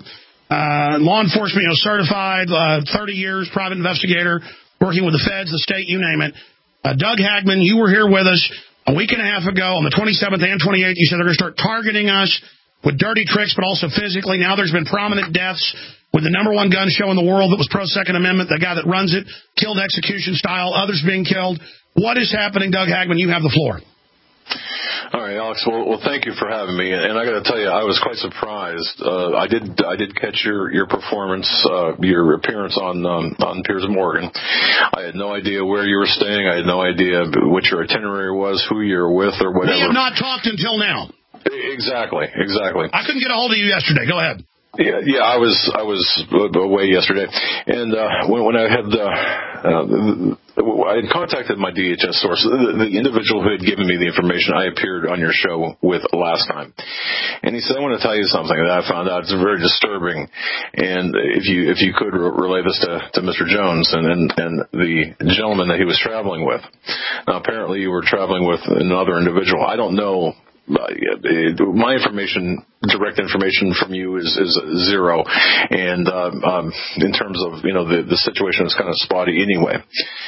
uh, law enforcement, you know, certified, uh, thirty years, private investigator, working with the feds, the state, you name it. Uh, Doug Hagman, you were here with us a week and a half ago on the twenty-seventh and twenty-eighth. You said they're going to start targeting us with dirty tricks, but also physically. Now there's been prominent deaths with the number one gun show in the world that was pro-Second Amendment, the guy that runs it, killed execution style, others being killed. What is happening, Doug Hagman? You have the floor. All right, Alex. Well, well thank you for having me. And I got to tell you, I was quite surprised. Uh, I did, I did catch your your performance, uh, your appearance on um, on Piers Morgan. I had no idea where you were staying. I had no idea what your itinerary was, who you were with, or whatever. We have not talked until now. Exactly, exactly. I couldn't get a hold of you yesterday. Go ahead. Yeah, yeah, I was I was away yesterday, and uh, when when I had uh, uh, I had contacted my D H S source, the, the individual who had given me the information I appeared on your show with last time, and he said, "I want to tell you something that I found out. It's very disturbing, and if you if you could re- relay this to, to Mister Jones and, and and the gentleman that he was traveling with. Now, apparently, you were traveling with another individual. I don't know." Uh, my information, direct information from you is, is zero, and um, um, in terms of you know the the situation is kind of spotty anyway.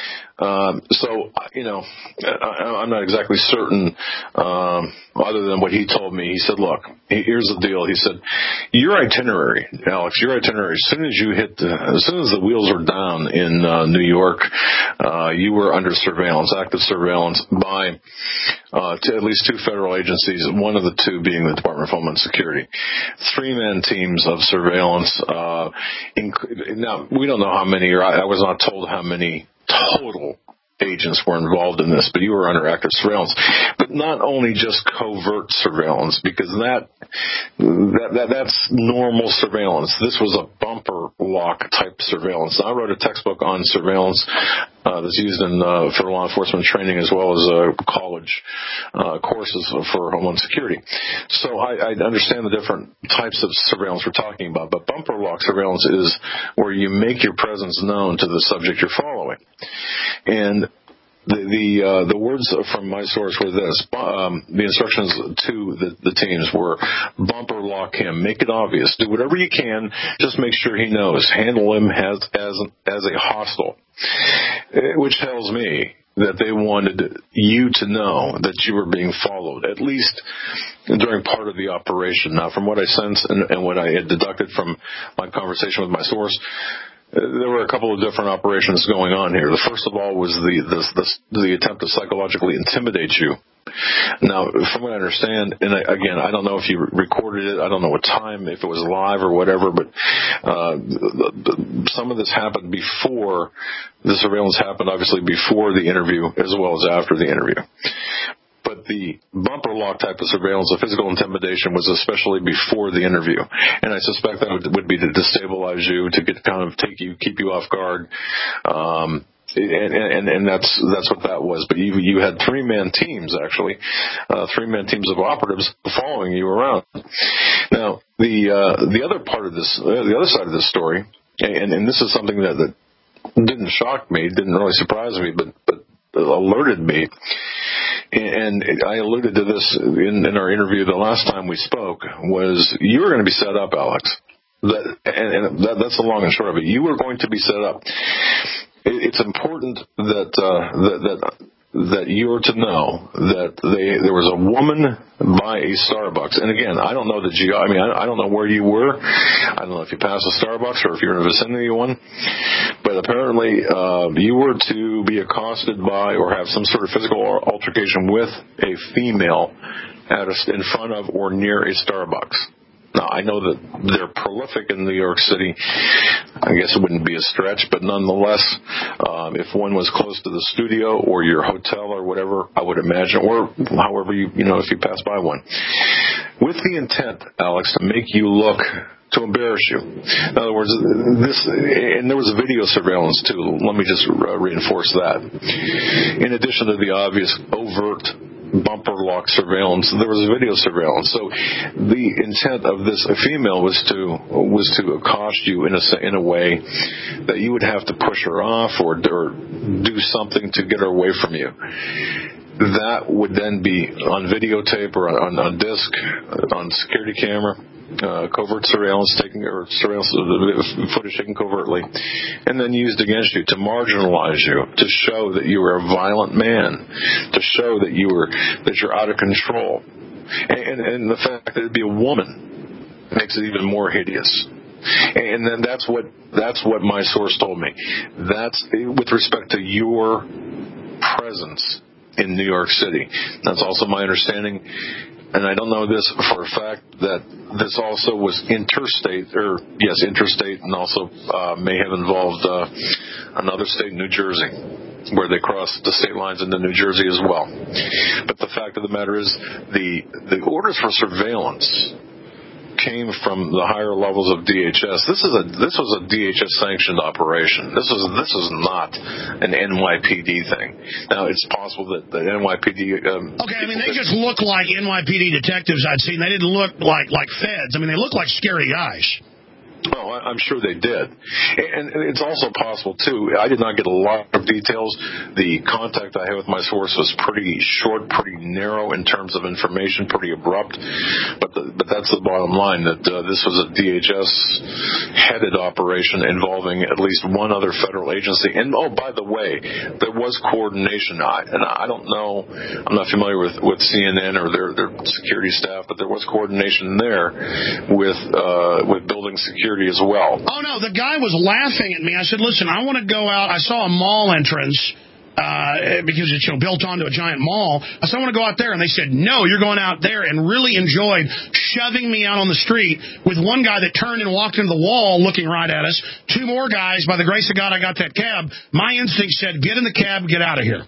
Um, so, you know, I, I'm not exactly certain, um, other than what he told me. He said, look, here's the deal. He said, your itinerary, Alex, your itinerary, as soon as you hit, the, as soon as the wheels were down in uh, New York, uh, you were under surveillance, active surveillance by uh, to at least two federal agencies, one of the two being the Department of Homeland Security. Three-man teams of surveillance. Uh, inc- now, we don't know how many, or I, I was not told how many total agents were involved in this, but you were under active surveillance. But not only just covert surveillance, because that, that, that that's normal surveillance. This was a bumper lock type surveillance. I wrote a textbook on surveillance uh, that's used in uh, for law enforcement training as well as uh, college uh, courses for Homeland Security. So I, I understand the different types of surveillance we're talking about, but bumper lock surveillance is where you make your presence known to the subject you're following. And The the, uh, the words from my source were this. Um, the instructions to the, the teams were bumper lock him. Make it obvious. Do whatever you can. Just make sure he knows. Handle him as as, as a hostile. Which tells me that they wanted you to know that you were being followed, at least during part of the operation. Now, from what I sense and, and what I had deducted from my conversation with my source, there were a couple of different operations going on here. The first of all was the, the the the attempt to psychologically intimidate you. Now, from what I understand, and I, again, I don't know if you recorded it, I don't know what time, if it was live or whatever, but uh, the, the, some of this happened before the surveillance happened, obviously before the interview as well as after the interview. But the bumper lock type of surveillance, the physical intimidation, was especially before the interview. And I suspect that would, would be to destabilize you, to get kind of take you, keep you off guard. Um, and, and, and that's, that's what that was. But you, you had three-man teams, actually, uh, three-man teams of operatives following you around. Now, the, uh, the other part of this, uh, the other side of this story, and, and this is something that, that didn't shock me, didn't really surprise me, but, but alerted me. And I alluded to this in, in our interview the last time we spoke, was you were going to be set up, Alex. That, and and that, that's the long and short of it. You were going to be set up. It, it's important that, uh, that, that, that you're to know that they, there was a woman by a Starbucks. And again, I don't know the geo, I mean, I, I don't know where you were. I don't know if you passed a Starbucks or if you're in the vicinity of one. But apparently, uh, you were to be accosted by or have some sort of physical altercation with a female at a, in front of or near a Starbucks. Now, I know that they're prolific in New York City. I guess it wouldn't be a stretch, but nonetheless, um, if one was close to the studio or your hotel or whatever, I would imagine, or however you, you know, if you pass by one, with the intent, Alex, to make you look, to embarrass you. In other words, this, and there was video surveillance too. Let me just uh, reinforce that. In addition to the obvious overt bumper lock surveillance, there was video surveillance. So the intent of this female was to was to accost you in a in a way that you would have to push her off or, or do something to get her away from you. That would then be on videotape or on, on disc, on security camera. uh, covert surveillance taken or surveillance footage taken covertly, and then used against you to marginalize you, to show that you were a violent man, to show that you were that you're out of control, and, and the fact that it'd be a woman makes it even more hideous. And then that's what that's what my source told me. That's with respect to your presence in New York City. That's also my understanding, and I don't know this for a fact, that this also was interstate, or yes, interstate, and also uh, may have involved uh, another state, New Jersey, where they crossed the state lines into New Jersey as well. But the fact of the matter is, the the orders for surveillance came from the higher levels of D H S. This is a this was a D H S sanctioned operation. This was this is not an N Y P D thing. Now it's possible that the N Y P D. Um, okay, I mean they just look like N Y P D detectives I'd seen. They didn't look like like feds. I mean they look like scary guys. Oh, I'm sure they did. And it's also possible, too, I did not get a lot of details. The contact I had with my source was pretty short, pretty narrow in terms of information, pretty abrupt. But the, but that's the bottom line, that uh, this was a D H S-headed operation involving at least one other federal agency. And, oh, by the way, there was coordination. I, and I don't know, I'm not familiar with, with C N N or their, their security staff, but there was coordination there with uh, with building security as well. Oh, no, the guy was laughing at me. I said, listen, I want to go out. I saw a mall entrance uh, because it's you know, built onto a giant mall. I said, I want to go out there. And they said, no, you're going out there, and really enjoyed shoving me out on the street with one guy that turned and walked into the wall looking right at us. Two more guys. By the grace of God, I got that cab. My instinct said, get in the cab, get out of here.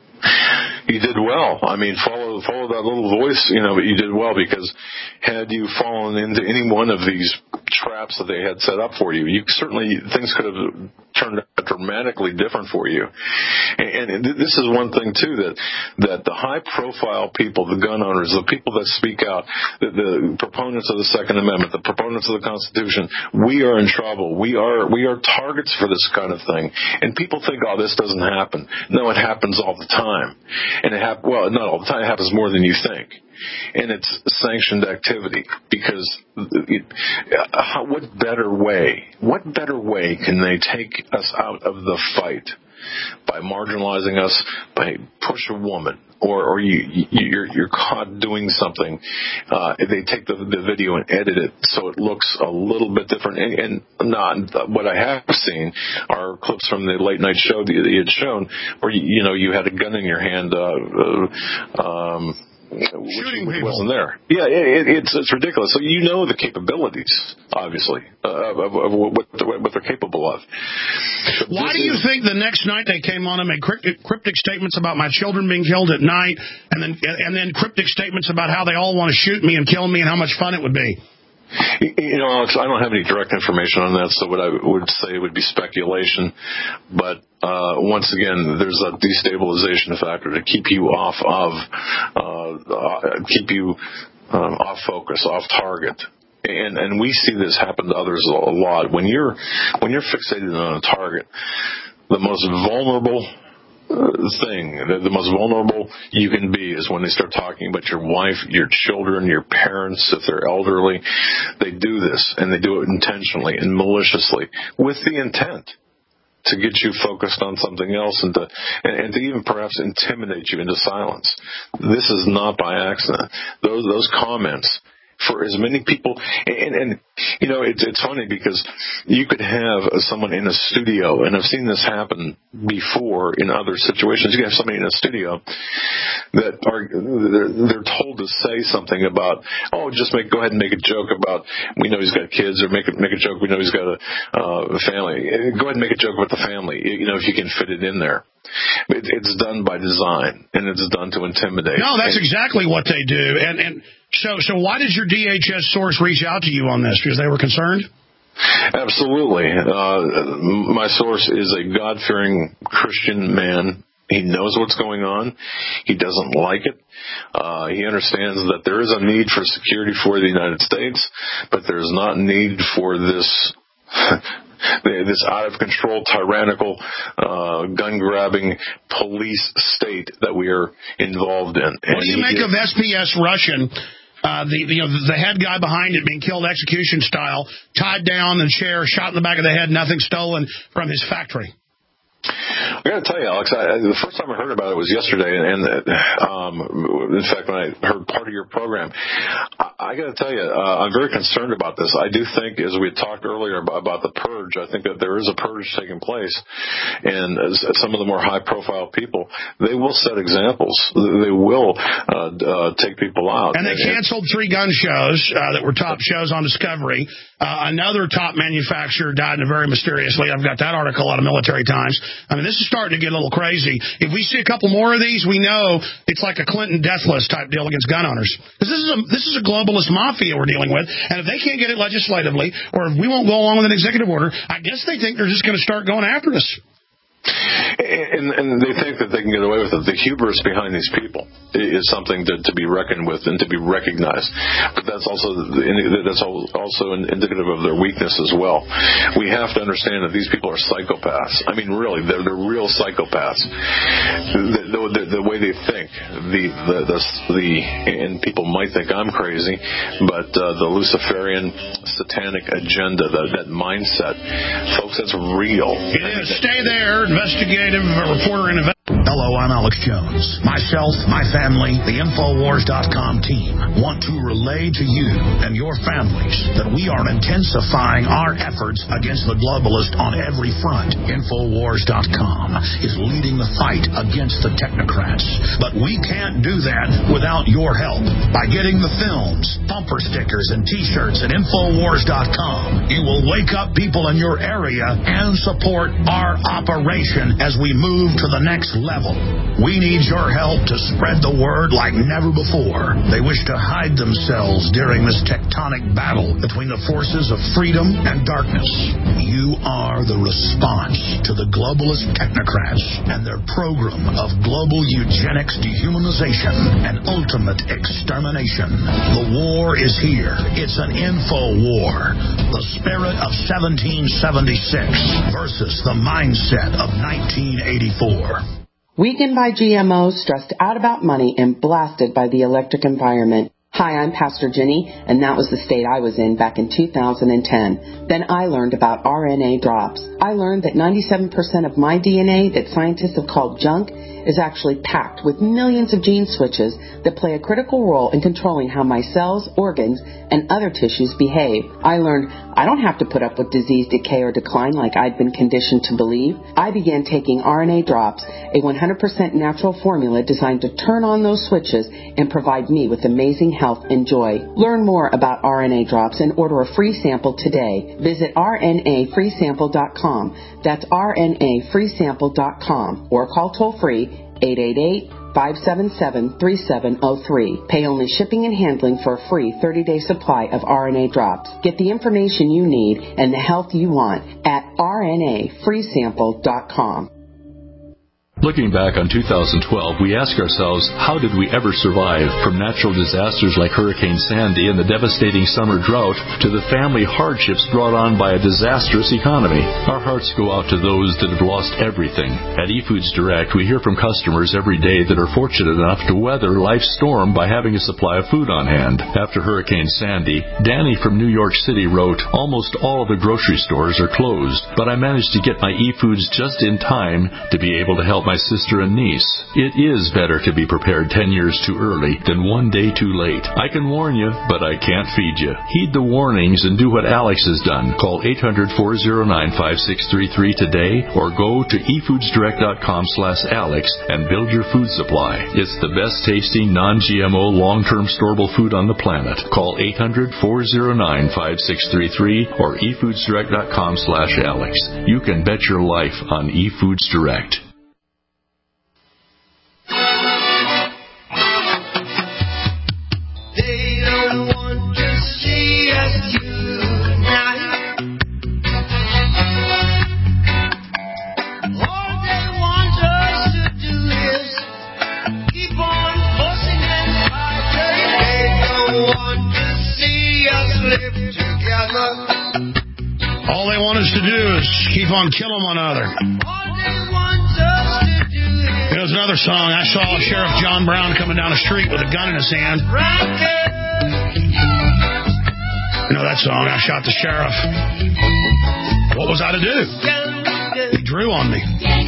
You did well. I mean, follow follow that little voice, you know, but you did well, because had you fallen into any one of these traps that they had set up for you, you certainly, things could have turned out dramatically different for you. And, and this is one thing, too, that that the high-profile people, the gun owners, the people that speak out, the, the proponents of the Second Amendment, the proponents of the Constitution, we are in trouble. We are we are targets for this kind of thing. And people think, oh, this doesn't happen. No, it happens all the time. And it hap- well, not all the time. It happens more than you think. And it's sanctioned activity, because it, uh, what better way, what better way can they take us out of the fight? By marginalizing us, by push a woman, or, or you, you, you're, you're caught doing something. Uh, they take the, the video and edit it so it looks a little bit different. And, and not what I have seen are clips from the late night show that you had shown, where you, you know you had a gun in your hand. Uh, uh, um, Shooting which people. wasn't there. Yeah, it, it's it's ridiculous. So you know the capabilities, obviously, uh, of, of what, what they're capable of. But why do you is, think the next night they came on and made cryptic, cryptic statements about my children being killed at night, and then and then cryptic statements about how they all want to shoot me and kill me and how much fun it would be? You know, Alex, I don't have any direct information on that, so what I would say would be speculation. But uh, once again, there's a destabilization factor to keep you off of, uh, uh, keep you um, off focus, off target. And and we see this happen to others a lot. When you're when you're fixated on a target, the most vulnerable thing, the, the most vulnerable you can be is when they start talking about your wife, your children, your parents, if they're elderly. They do this, and they do it intentionally and maliciously with the intent to get you focused on something else, and to and, and to even perhaps intimidate you into silence. This is not by accident. Those those comments, for as many people, and, and you know, it's it's funny because you could have someone in a studio, and I've seen this happen before in other situations. You can have somebody in a studio that are they're, they're told to say something about, oh, just make go ahead and make a joke about, we know he's got kids, or make a, make a joke, we know he's got a, uh, a family. Go ahead and make a joke about the family, you know, if you can fit it in there. It, it's done by design, and it's done to intimidate. No, that's and, exactly what they do. And and so so why did your D H S source reach out to you on this? Because they were concerned? Absolutely. Uh, my source is a God-fearing Christian man. He knows what's going on. He doesn't like it. Uh, he understands that there is a need for security for the United States, but there's not need for this this out-of-control, tyrannical, uh, gun-grabbing police state that we are involved in. What do you make of S P S Russian uh, the you know the head guy behind it being killed execution style, tied down in the chair, shot in the back of the head, nothing stolen from his factory. I got to tell you, Alex, I, the first time I heard about it was yesterday, and, and um, in fact, when I heard part of your program, I, I got to tell you, uh, I'm very concerned about this. I do think, as we talked earlier about, about the purge, I think that there is a purge taking place, and as some of the more high-profile people, they will set examples. They will uh, uh, take people out. And they canceled three gun shows uh, that were top shows on Discovery. Uh, another top manufacturer died in a very mysteriously. I've got that article out of Military Times. I mean, this is starting to get a little crazy. If we see a couple more of these, we know it's like a Clinton death list type deal against gun owners. Because this is a this is a globalist mafia we're dealing with, and if they can't get it legislatively, or if we won't go along with an executive order, I guess they think they're just going to start going after us. And, and they think that they can get away with it. The hubris behind these people is something to, to be reckoned with and to be recognized. But that's also that's also indicative of their weakness as well. We have to understand that these people are psychopaths. I mean, really, they're, they're real psychopaths. The, the, the way they think, the the, the the and people might think I'm crazy, but uh, the Luciferian satanic agenda, the, that mindset, folks, that's real. It is. Stay there. Investigative reporter and investigator. Hello, I'm Alex Jones. Myself, my family, the Infowars dot com team want to relay to you and your families that we are intensifying our efforts against the globalist on every front. Infowars dot com is leading the fight against the technocrats. But we can't do that without your help. By getting the films, bumper stickers, and T-shirts at Infowars dot com, you will wake up people in your area and support our operation as we move to the next level. We need your help to spread the word like never before. They wish to hide themselves during this tectonic battle between the forces of freedom and darkness. You are the response to the globalist technocrats and their program of global eugenics, dehumanization, and ultimate extermination. The war is here. It's an info war. The spirit of seventeen seventy-six versus the mindset of nineteen eighty-four. Weakened by G M Os, stressed out about money, and blasted by the electric environment. Hi, I'm Pastor Jenny, and that was the state I was in back in two thousand ten. Then I learned about R N A drops. I learned that ninety-seven percent of my D N A that scientists have called junk is actually packed with millions of gene switches that play a critical role in controlling how my cells, organs, and other tissues behave. I learned I don't have to put up with disease, decay, or decline like I'd been conditioned to believe. I began taking R N A drops, a one hundred percent natural formula designed to turn on those switches and provide me with amazing health and joy. Learn more about R N A drops and order a free sample today. Visit R N A free sample dot com. That's R N A free sample dot com or call toll free eight eight eight, five seven seven, three seven zero three. Pay only shipping and handling for a free thirty-day supply of R N A drops. Get the information you need and the health you want at R N A free sample dot com. Looking back on two thousand twelve, we ask ourselves, how did we ever survive? From natural disasters like Hurricane Sandy and the devastating summer drought to the family hardships brought on by a disastrous economy. Our hearts go out to those that have lost everything. At eFoods Direct, we hear from customers every day that are fortunate enough to weather life's storm by having a supply of food on hand. After Hurricane Sandy, Danny from New York City wrote, almost all of the grocery stores are closed, but I managed to get my eFoods just in time to be able to help my sister and niece. It is better to be prepared ten years too early than one day too late. I can warn you, but I can't feed you. Heed the warnings and do what Alex has done. Call eight hundred, four oh nine, five six three three today or go to e foods direct dot com slash Alex and build your food supply. It's the best tasting, non-G M O, long-term storable food on the planet. Call eight hundred, four oh nine, five six three three or e foods direct dot com slash Alex. You can bet your life on eFoods Direct. All they want us to do is keep on killing one another. There's another song. I saw Sheriff John Brown coming down the street with a gun in his hand. You know that song, I Shot the Sheriff. What was I to do? He drew on me.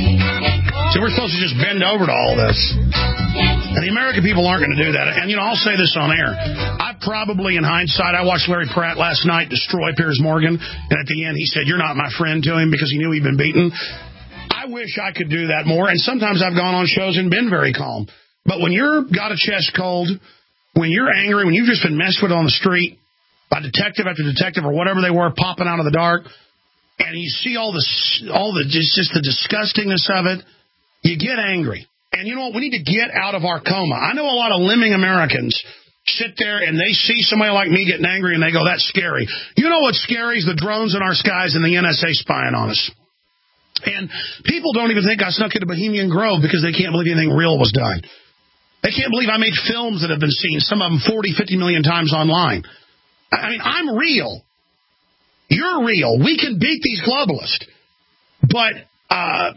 So we're supposed to just bend over to all this. And the American people aren't going to do that. And, you know, I'll say this on air. I probably, in hindsight, I watched Larry Pratt last night destroy Piers Morgan. And at the end, he said, "You're not my friend," to him because he knew he'd been beaten. I wish I could do that more. And sometimes I've gone on shows and been very calm. But when you've got a chest cold, when you're angry, when you've just been messed with on the street by detective after detective or whatever they were popping out of the dark, and you see all the, all the just, just the disgustingness of it, you get angry. And you know what? We need to get out of our coma. I know a lot of limbing Americans sit there and they see somebody like me getting angry and they go, "That's scary." You know what's scary is the drones in our skies and the N S A spying on us. And people don't even think I snuck into Bohemian Grove because they can't believe anything real was done. They can't believe I made films that have been seen, some of them forty, fifty million times online. I mean, I'm real. You're real. We can beat these globalists. But uh,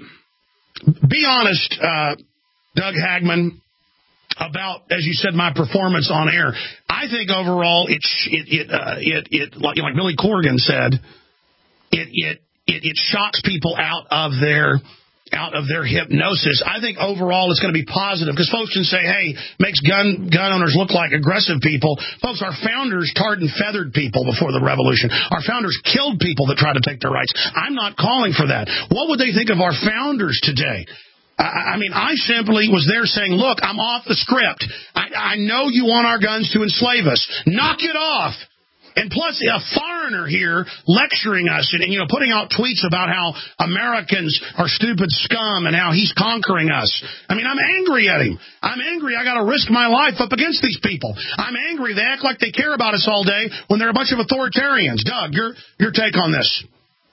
be honest, uh, Doug Hagman, about, as you said, my performance on air. I think overall, it it it uh, it, it like, like Billy Corgan said, it it it, it shocks people out of their out of their hypnosis. I think overall it's going to be positive because folks can say, "Hey, makes gun gun owners look like aggressive people." Folks, our founders tarred and feathered people before the revolution. Our founders killed people that tried to take their rights. I'm not calling for that. What would they think of our founders today? I mean, I simply was there saying, "Look, I'm off the script. I, I know you want our guns to enslave us. Knock it off." And plus, a foreigner here lecturing us and, you know, putting out tweets about how Americans are stupid scum and how he's conquering us. I mean, I'm angry at him. I'm angry I got to risk my life up against these people. I'm angry they act like they care about us all day when they're a bunch of authoritarians. Doug, your your take on this?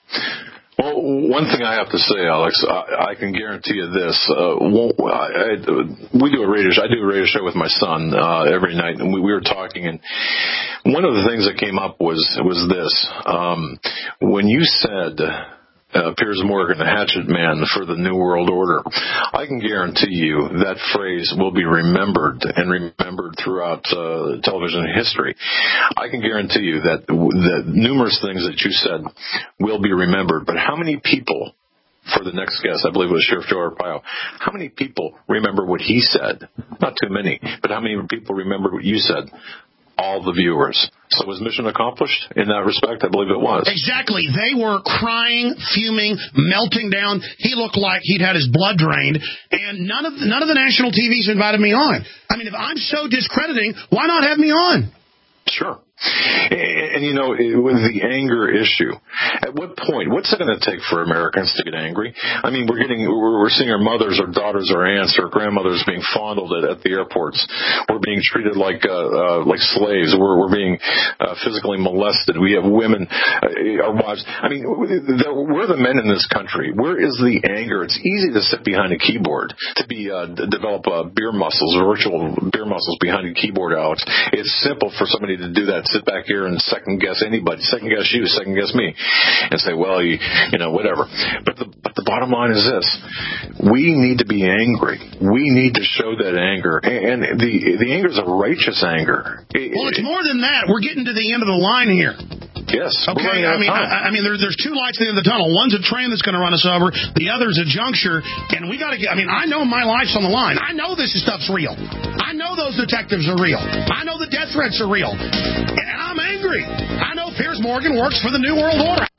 Well, one thing I have to say, Alex, I, I can guarantee you this. Uh, won't, I, I, we do a radio show. I do a radio show with my son uh, every night, and we, we were talking, and one of the things that came up was was this. Um, when you said uh, Piers Morgan, the hatchet man for the New World Order, I can guarantee you that phrase will be remembered and remembered throughout uh, television history. I can guarantee you that the numerous things that you said will be remembered. But how many people, for the next guest, I believe it was Sheriff Joe Arpaio, how many people remember what he said? Not too many, but how many people remember what you said? All the viewers. So was mission accomplished in that respect? I believe it was. Exactly. They were crying, fuming, melting down. He looked like he'd had his blood drained, and none of the, none of the national T Vs invited me on. I mean, if I'm so discrediting, why not have me on? Sure. And, and, you know, with the anger issue, at what point, what's it going to take for Americans to get angry? I mean, we're getting, we're, we're seeing our mothers, our daughters, our aunts, our grandmothers being fondled at, at the airports. We're being treated like, uh, uh, like slaves. We're, we're being uh, physically molested. We have women, uh, our wives. I mean, we're the men in this country. Where is the anger? It's easy to sit behind a keyboard, to be, uh, develop uh, beer muscles, virtual beer muscles behind a keyboard, Alex. It's simple for somebody to do that. Sit back here and second guess anybody, second guess you, second guess me, and say, well, you, you know, whatever. But the but the bottom line is this: we need to be angry. We need to show that anger, and the the anger is a righteous anger. Well, it's more than that. We're getting to the end of the line here. Yes. Okay. I mean, I, I mean, there, there's two lights at the end of the tunnel. One's a train that's going to run us over. The other's a juncture, and we got to get. I mean, I know my life's on the line. I know this stuff's real. I know those detectives are real. I know the death threats are real, and I'm angry. I know Piers Morgan works for the New World Order.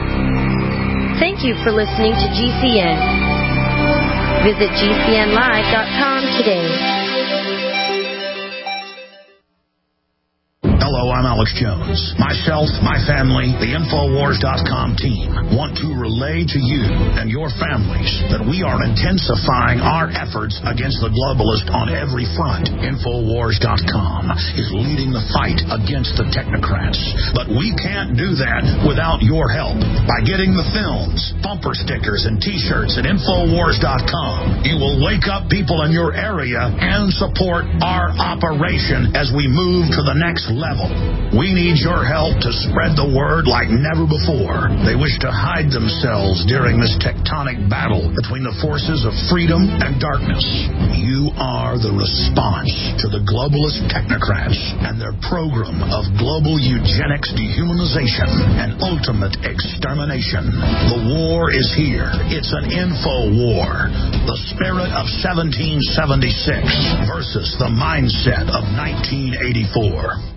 Thank you for listening to G C N. Visit G C N live dot com today. Hello, I'm Alex Jones. Myself, my family, the Infowars dot com team want to relay to you and your families that we are intensifying our efforts against the globalist on every front. Infowars dot com is leading the fight against the technocrats. But we can't do that without your help. By getting the films, bumper stickers, and T-shirts at Infowars dot com, you will wake up people in your area and support our operation as we move to the next level. We need your help to spread the word like never before. They wish to hide themselves during this tectonic battle between the forces of freedom and darkness. You are the response to the globalist technocrats and their program of global eugenics, dehumanization, and ultimate extermination. The war is here. It's an info war. The spirit of seventeen seventy-six versus the mindset of nineteen eighty-four.